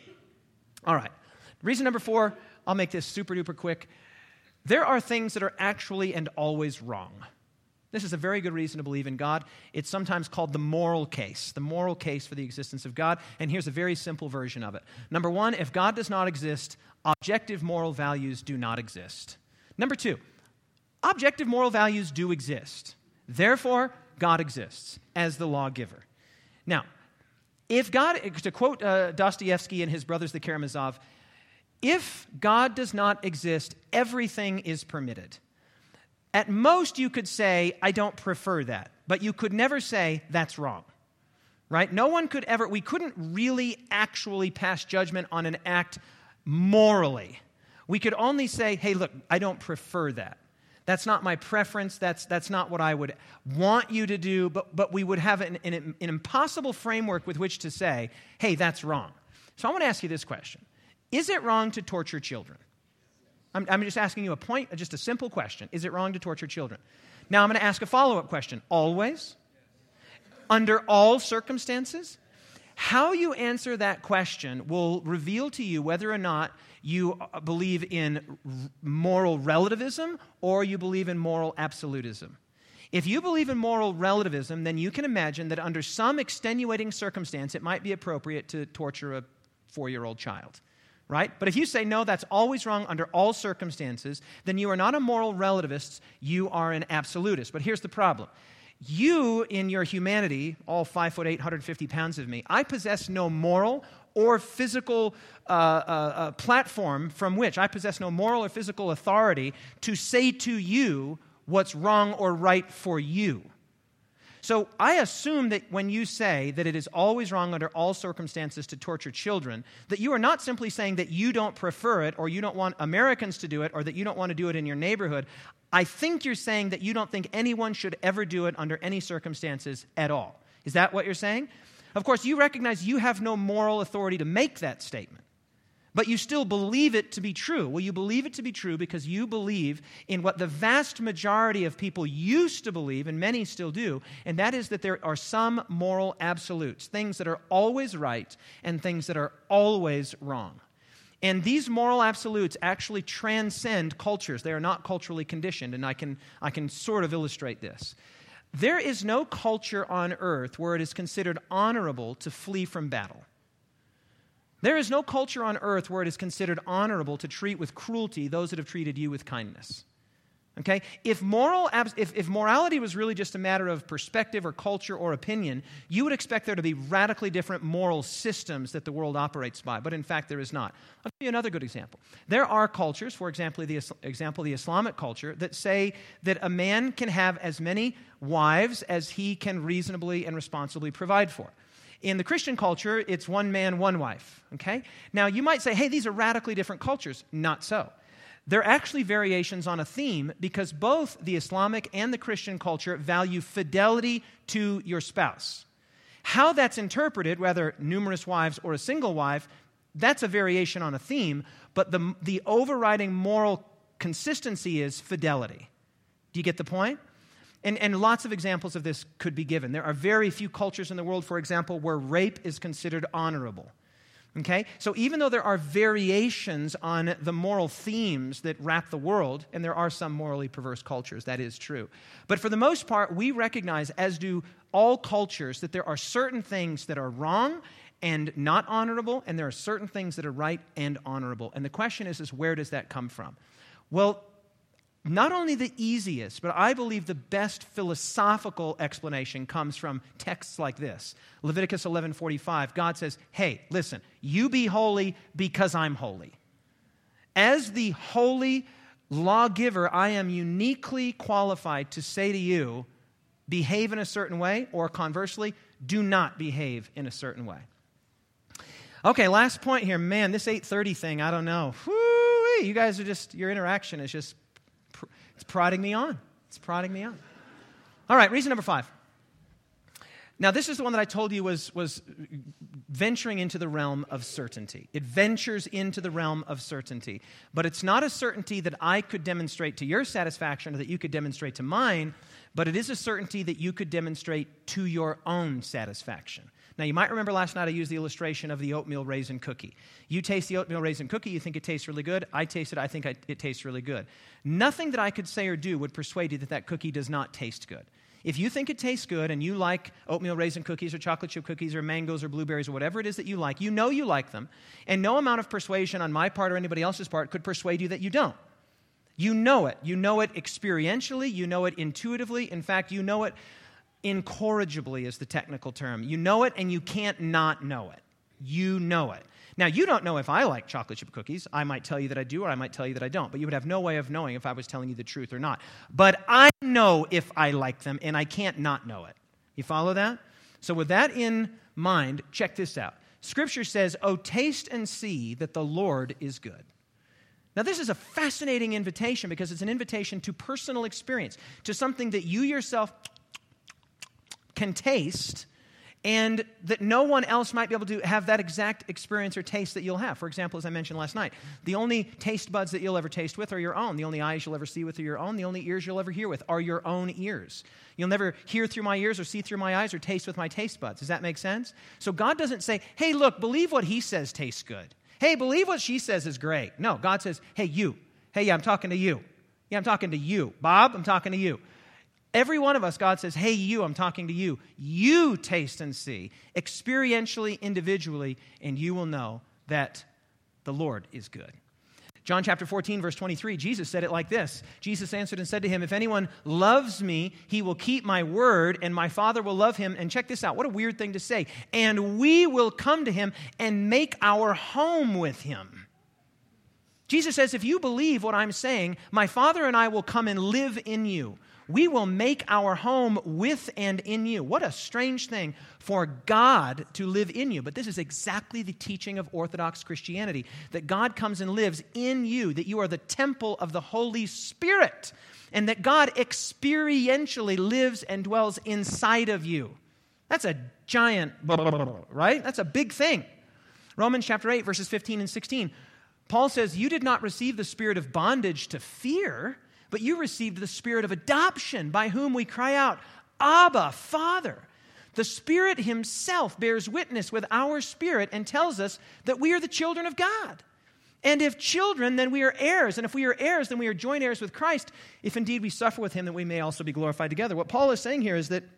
All right. Reason number four, I'll make this super duper quick. There are things that are actually and always wrong. This is a very good reason to believe in God. It's sometimes called the moral case, the moral case for the existence of God. And here's a very simple version of it. Number one, if God does not exist, objective moral values do not exist. Number two, objective moral values do exist. Therefore, God exists as the lawgiver. Now, if God, to quote uh, Dostoevsky and his brothers, the Karamazov, if God does not exist, everything is permitted. At most, you could say, I don't prefer that. But you could never say, that's wrong. Right? No one could ever, we couldn't really actually pass judgment on an act morally. We could only say, hey, look, I don't prefer that. That's not my preference. That's, that's not what I would want you to do. But, but we would have an, an, an impossible framework with which to say, hey, that's wrong. So I want to ask you this question. Is it wrong to torture children? I'm, I'm just asking you a point, just a simple question. Is it wrong to torture children? Now I'm going to ask a follow-up question. Always? Under all circumstances? How you answer that question will reveal to you whether or not you believe in moral relativism or you believe in moral absolutism. If you believe in moral relativism, then you can imagine that under some extenuating circumstance, it might be appropriate to torture a four-year-old child. Right? But if you say, no, that's always wrong under all circumstances, then you are not a moral relativist, you are an absolutist. But here's the problem. You, in your humanity, all five foot eight, one hundred fifty pounds of me, I possess no moral or physical uh, uh, uh, platform from which, I possess no moral or physical authority to say to you what's wrong or right for you. So I assume that when you say that it is always wrong under all circumstances to torture children, that you are not simply saying that you don't prefer it or you don't want Americans to do it or that you don't want to do it in your neighborhood. I think you're saying that you don't think anyone should ever do it under any circumstances at all. Is that what you're saying? Of course, you recognize you have no moral authority to make that statement. but you still believe it to be true. Well, you believe it to be true because you believe in what the vast majority of people used to believe, and many still do, and that is that there are some moral absolutes, things that are always right and things that are always wrong. And these moral absolutes actually transcend cultures. They are not culturally conditioned, and I can, I can sort of illustrate this. There is no culture on earth where it is considered honorable to flee from battle. There is no culture on earth where it is considered honorable to treat with cruelty those that have treated you with kindness. Okay? If moral, if, if morality was really just a matter of perspective or culture or opinion, you would expect there to be radically different moral systems that the world operates by, but in fact there is not. I'll give you another good example. There are cultures, for example, the example the Islamic culture, that say that a man can have as many wives as he can reasonably and responsibly provide for. In the Christian culture, it's one man, one wife, okay? Now, you might say, hey, these are radically different cultures. Not so. They're actually variations on a theme because both the Islamic and the Christian culture value fidelity to your spouse. How that's interpreted, whether numerous wives or a single wife, that's a variation on a theme, but the, the overriding moral consistency is fidelity. Do you get the point? And, and lots of examples of this could be given. There are very few cultures in the world, for example, where rape is considered honorable. Okay? So even though there are variations on the moral themes that wrap the world, and there are some morally perverse cultures, that is true. But for the most part, we recognize, as do all cultures, that there are certain things that are wrong and not honorable, and there are certain things that are right and honorable. And the question is, is where does that come from? Well, not only the easiest, but I believe the best philosophical explanation comes from texts like this. Leviticus eleven forty-five, God says, hey, listen, you be holy because I'm holy. As the holy lawgiver, I am uniquely qualified to say to you, behave in a certain way, or conversely, do not behave in a certain way. Okay, last point here. Man, this eight thirty thing, I don't know. Whoo-wee, you guys are just, your interaction is just, it's prodding me on. It's prodding me on. All right, reason number five. Now, this is the one that I told you was, was venturing into the realm of certainty. It ventures into the realm of certainty. But it's not a certainty that I could demonstrate to your satisfaction or that you could demonstrate to mine, but it is a certainty that you could demonstrate to your own satisfaction. Now, you might remember last night I used the illustration of the oatmeal raisin cookie. You taste the oatmeal raisin cookie, you think it tastes really good. I taste it, I think it tastes really good. Nothing that I could say or do would persuade you that that cookie does not taste good. If you think it tastes good and you like oatmeal raisin cookies or chocolate chip cookies or mangoes or blueberries or whatever it is that you like, you know you like them, and no amount of persuasion on my part or anybody else's part could persuade you that you don't. You know it. You know it experientially. You know it intuitively. In fact, you know it incorrigibly is the technical term. You know it and you can't not know it. You know it. Now, you don't know if I like chocolate chip cookies. I might tell you that I do, or I might tell you that I don't. But you would have no way of knowing if I was telling you the truth or not. But I know if I like them, and I can't not know it. You follow that? So with that in mind, check this out. Scripture says, "Oh, taste and see that the Lord is good." Now, this is a fascinating invitation because it's an invitation to personal experience, to something that you yourself can taste, and that no one else might be able to have that exact experience or taste that you'll have. For example, as I mentioned last night, the only taste buds that you'll ever taste with are your own. The only eyes you'll ever see with are your own. The only ears you'll ever hear with are your own ears. You'll never hear through my ears or see through my eyes or taste with my taste buds. Does that make sense? So God doesn't say, hey, look, believe what he says tastes good. Hey, believe what she says is great. No, God says, hey, you. Hey, yeah, I'm talking to you. Yeah, I'm talking to you. Bob, I'm talking to you. Every one of us, God says, hey, you, I'm talking to you. You taste and see, experientially, individually, and you will know that the Lord is good. John chapter fourteen, verse twenty-three, Jesus said it like this. Jesus answered and said to him, if anyone loves me, he will keep my word, and my Father will love him. And check this out. What a weird thing to say. And we will come to him and make our home with him. Jesus says, if you believe what I'm saying, my Father and I will come and live in you. We will make our home with and in you. What a strange thing for God to live in you. But this is exactly the teaching of Orthodox Christianity, that God comes and lives in you, that you are the temple of the Holy Spirit, and that God experientially lives and dwells inside of you. That's a giant, right? That's a big thing. Romans chapter eight, verses fifteen and sixteen. Paul says, you did not receive the spirit of bondage to fear, but you received the spirit of adoption, by whom we cry out, Abba, Father. The Spirit himself bears witness with our spirit and tells us that we are the children of God. And if children, then we are heirs. And if we are heirs, then we are joint heirs with Christ, if indeed we suffer with him, that we may also be glorified together. What Paul is saying here is that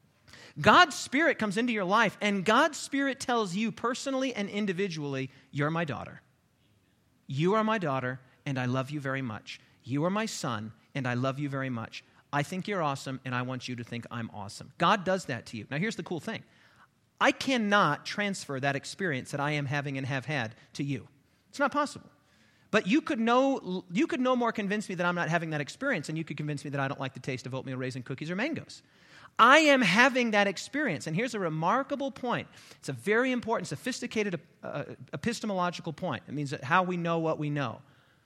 God's Spirit comes into your life, and God's Spirit tells you personally and individually, you're my daughter. You are my daughter, and I love you very much. You are my son, and I love you very much. I think you're awesome, and I want you to think I'm awesome. God does that to you. Now, here's the cool thing. I cannot transfer that experience that I am having and have had to you. It's not possible. But you could know, you could no more convince me that I'm not having that experience, and you could convince me that I don't like the taste of oatmeal raisin cookies or mangoes. I am having that experience, and here's a remarkable point. It's a very important, sophisticated uh, epistemological point. It means that how we know what we know.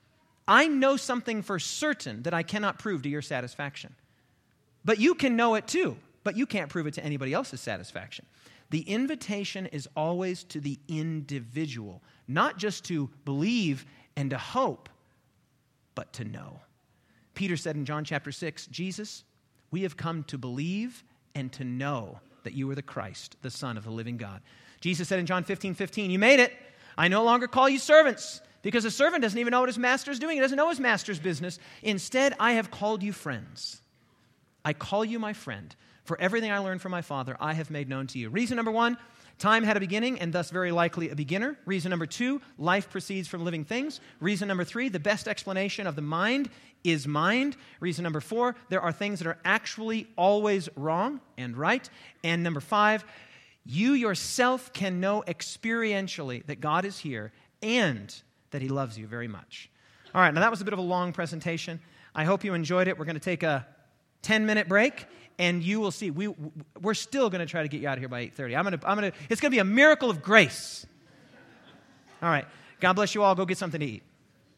I know something for certain that I cannot prove to your satisfaction. But you can know it too, but you can't prove it to anybody else's satisfaction. The invitation is always to the individual, not just to believe and to hope, but to know. Peter said in John chapter six, Jesus, we have come to believe and to know that you are the Christ, the Son of the living God. Jesus said in John fifteen fifteen, you made it. I no longer call you servants, because a servant doesn't even know what his master is doing. He doesn't know his master's business. Instead, I have called you friends. I call you my friend. For everything I learned from my Father, I have made known to you. Reason number one, time had a beginning and thus very likely a beginner. Reason number two, life proceeds from living things. Reason number three, the best explanation of the mind is mind. Reason number four, there are things that are actually always wrong and right. And number five, you yourself can know experientially that God is here and that he loves you very much. All right, now that was a bit of a long presentation. I hope you enjoyed it. We're going to take a ten-minute break, and you will see. We, we're still going to try to get you out of here by eight thirty. I'm going to, I'm going to, it's going to be a miracle of grace. All right, God bless you all. Go get something to eat.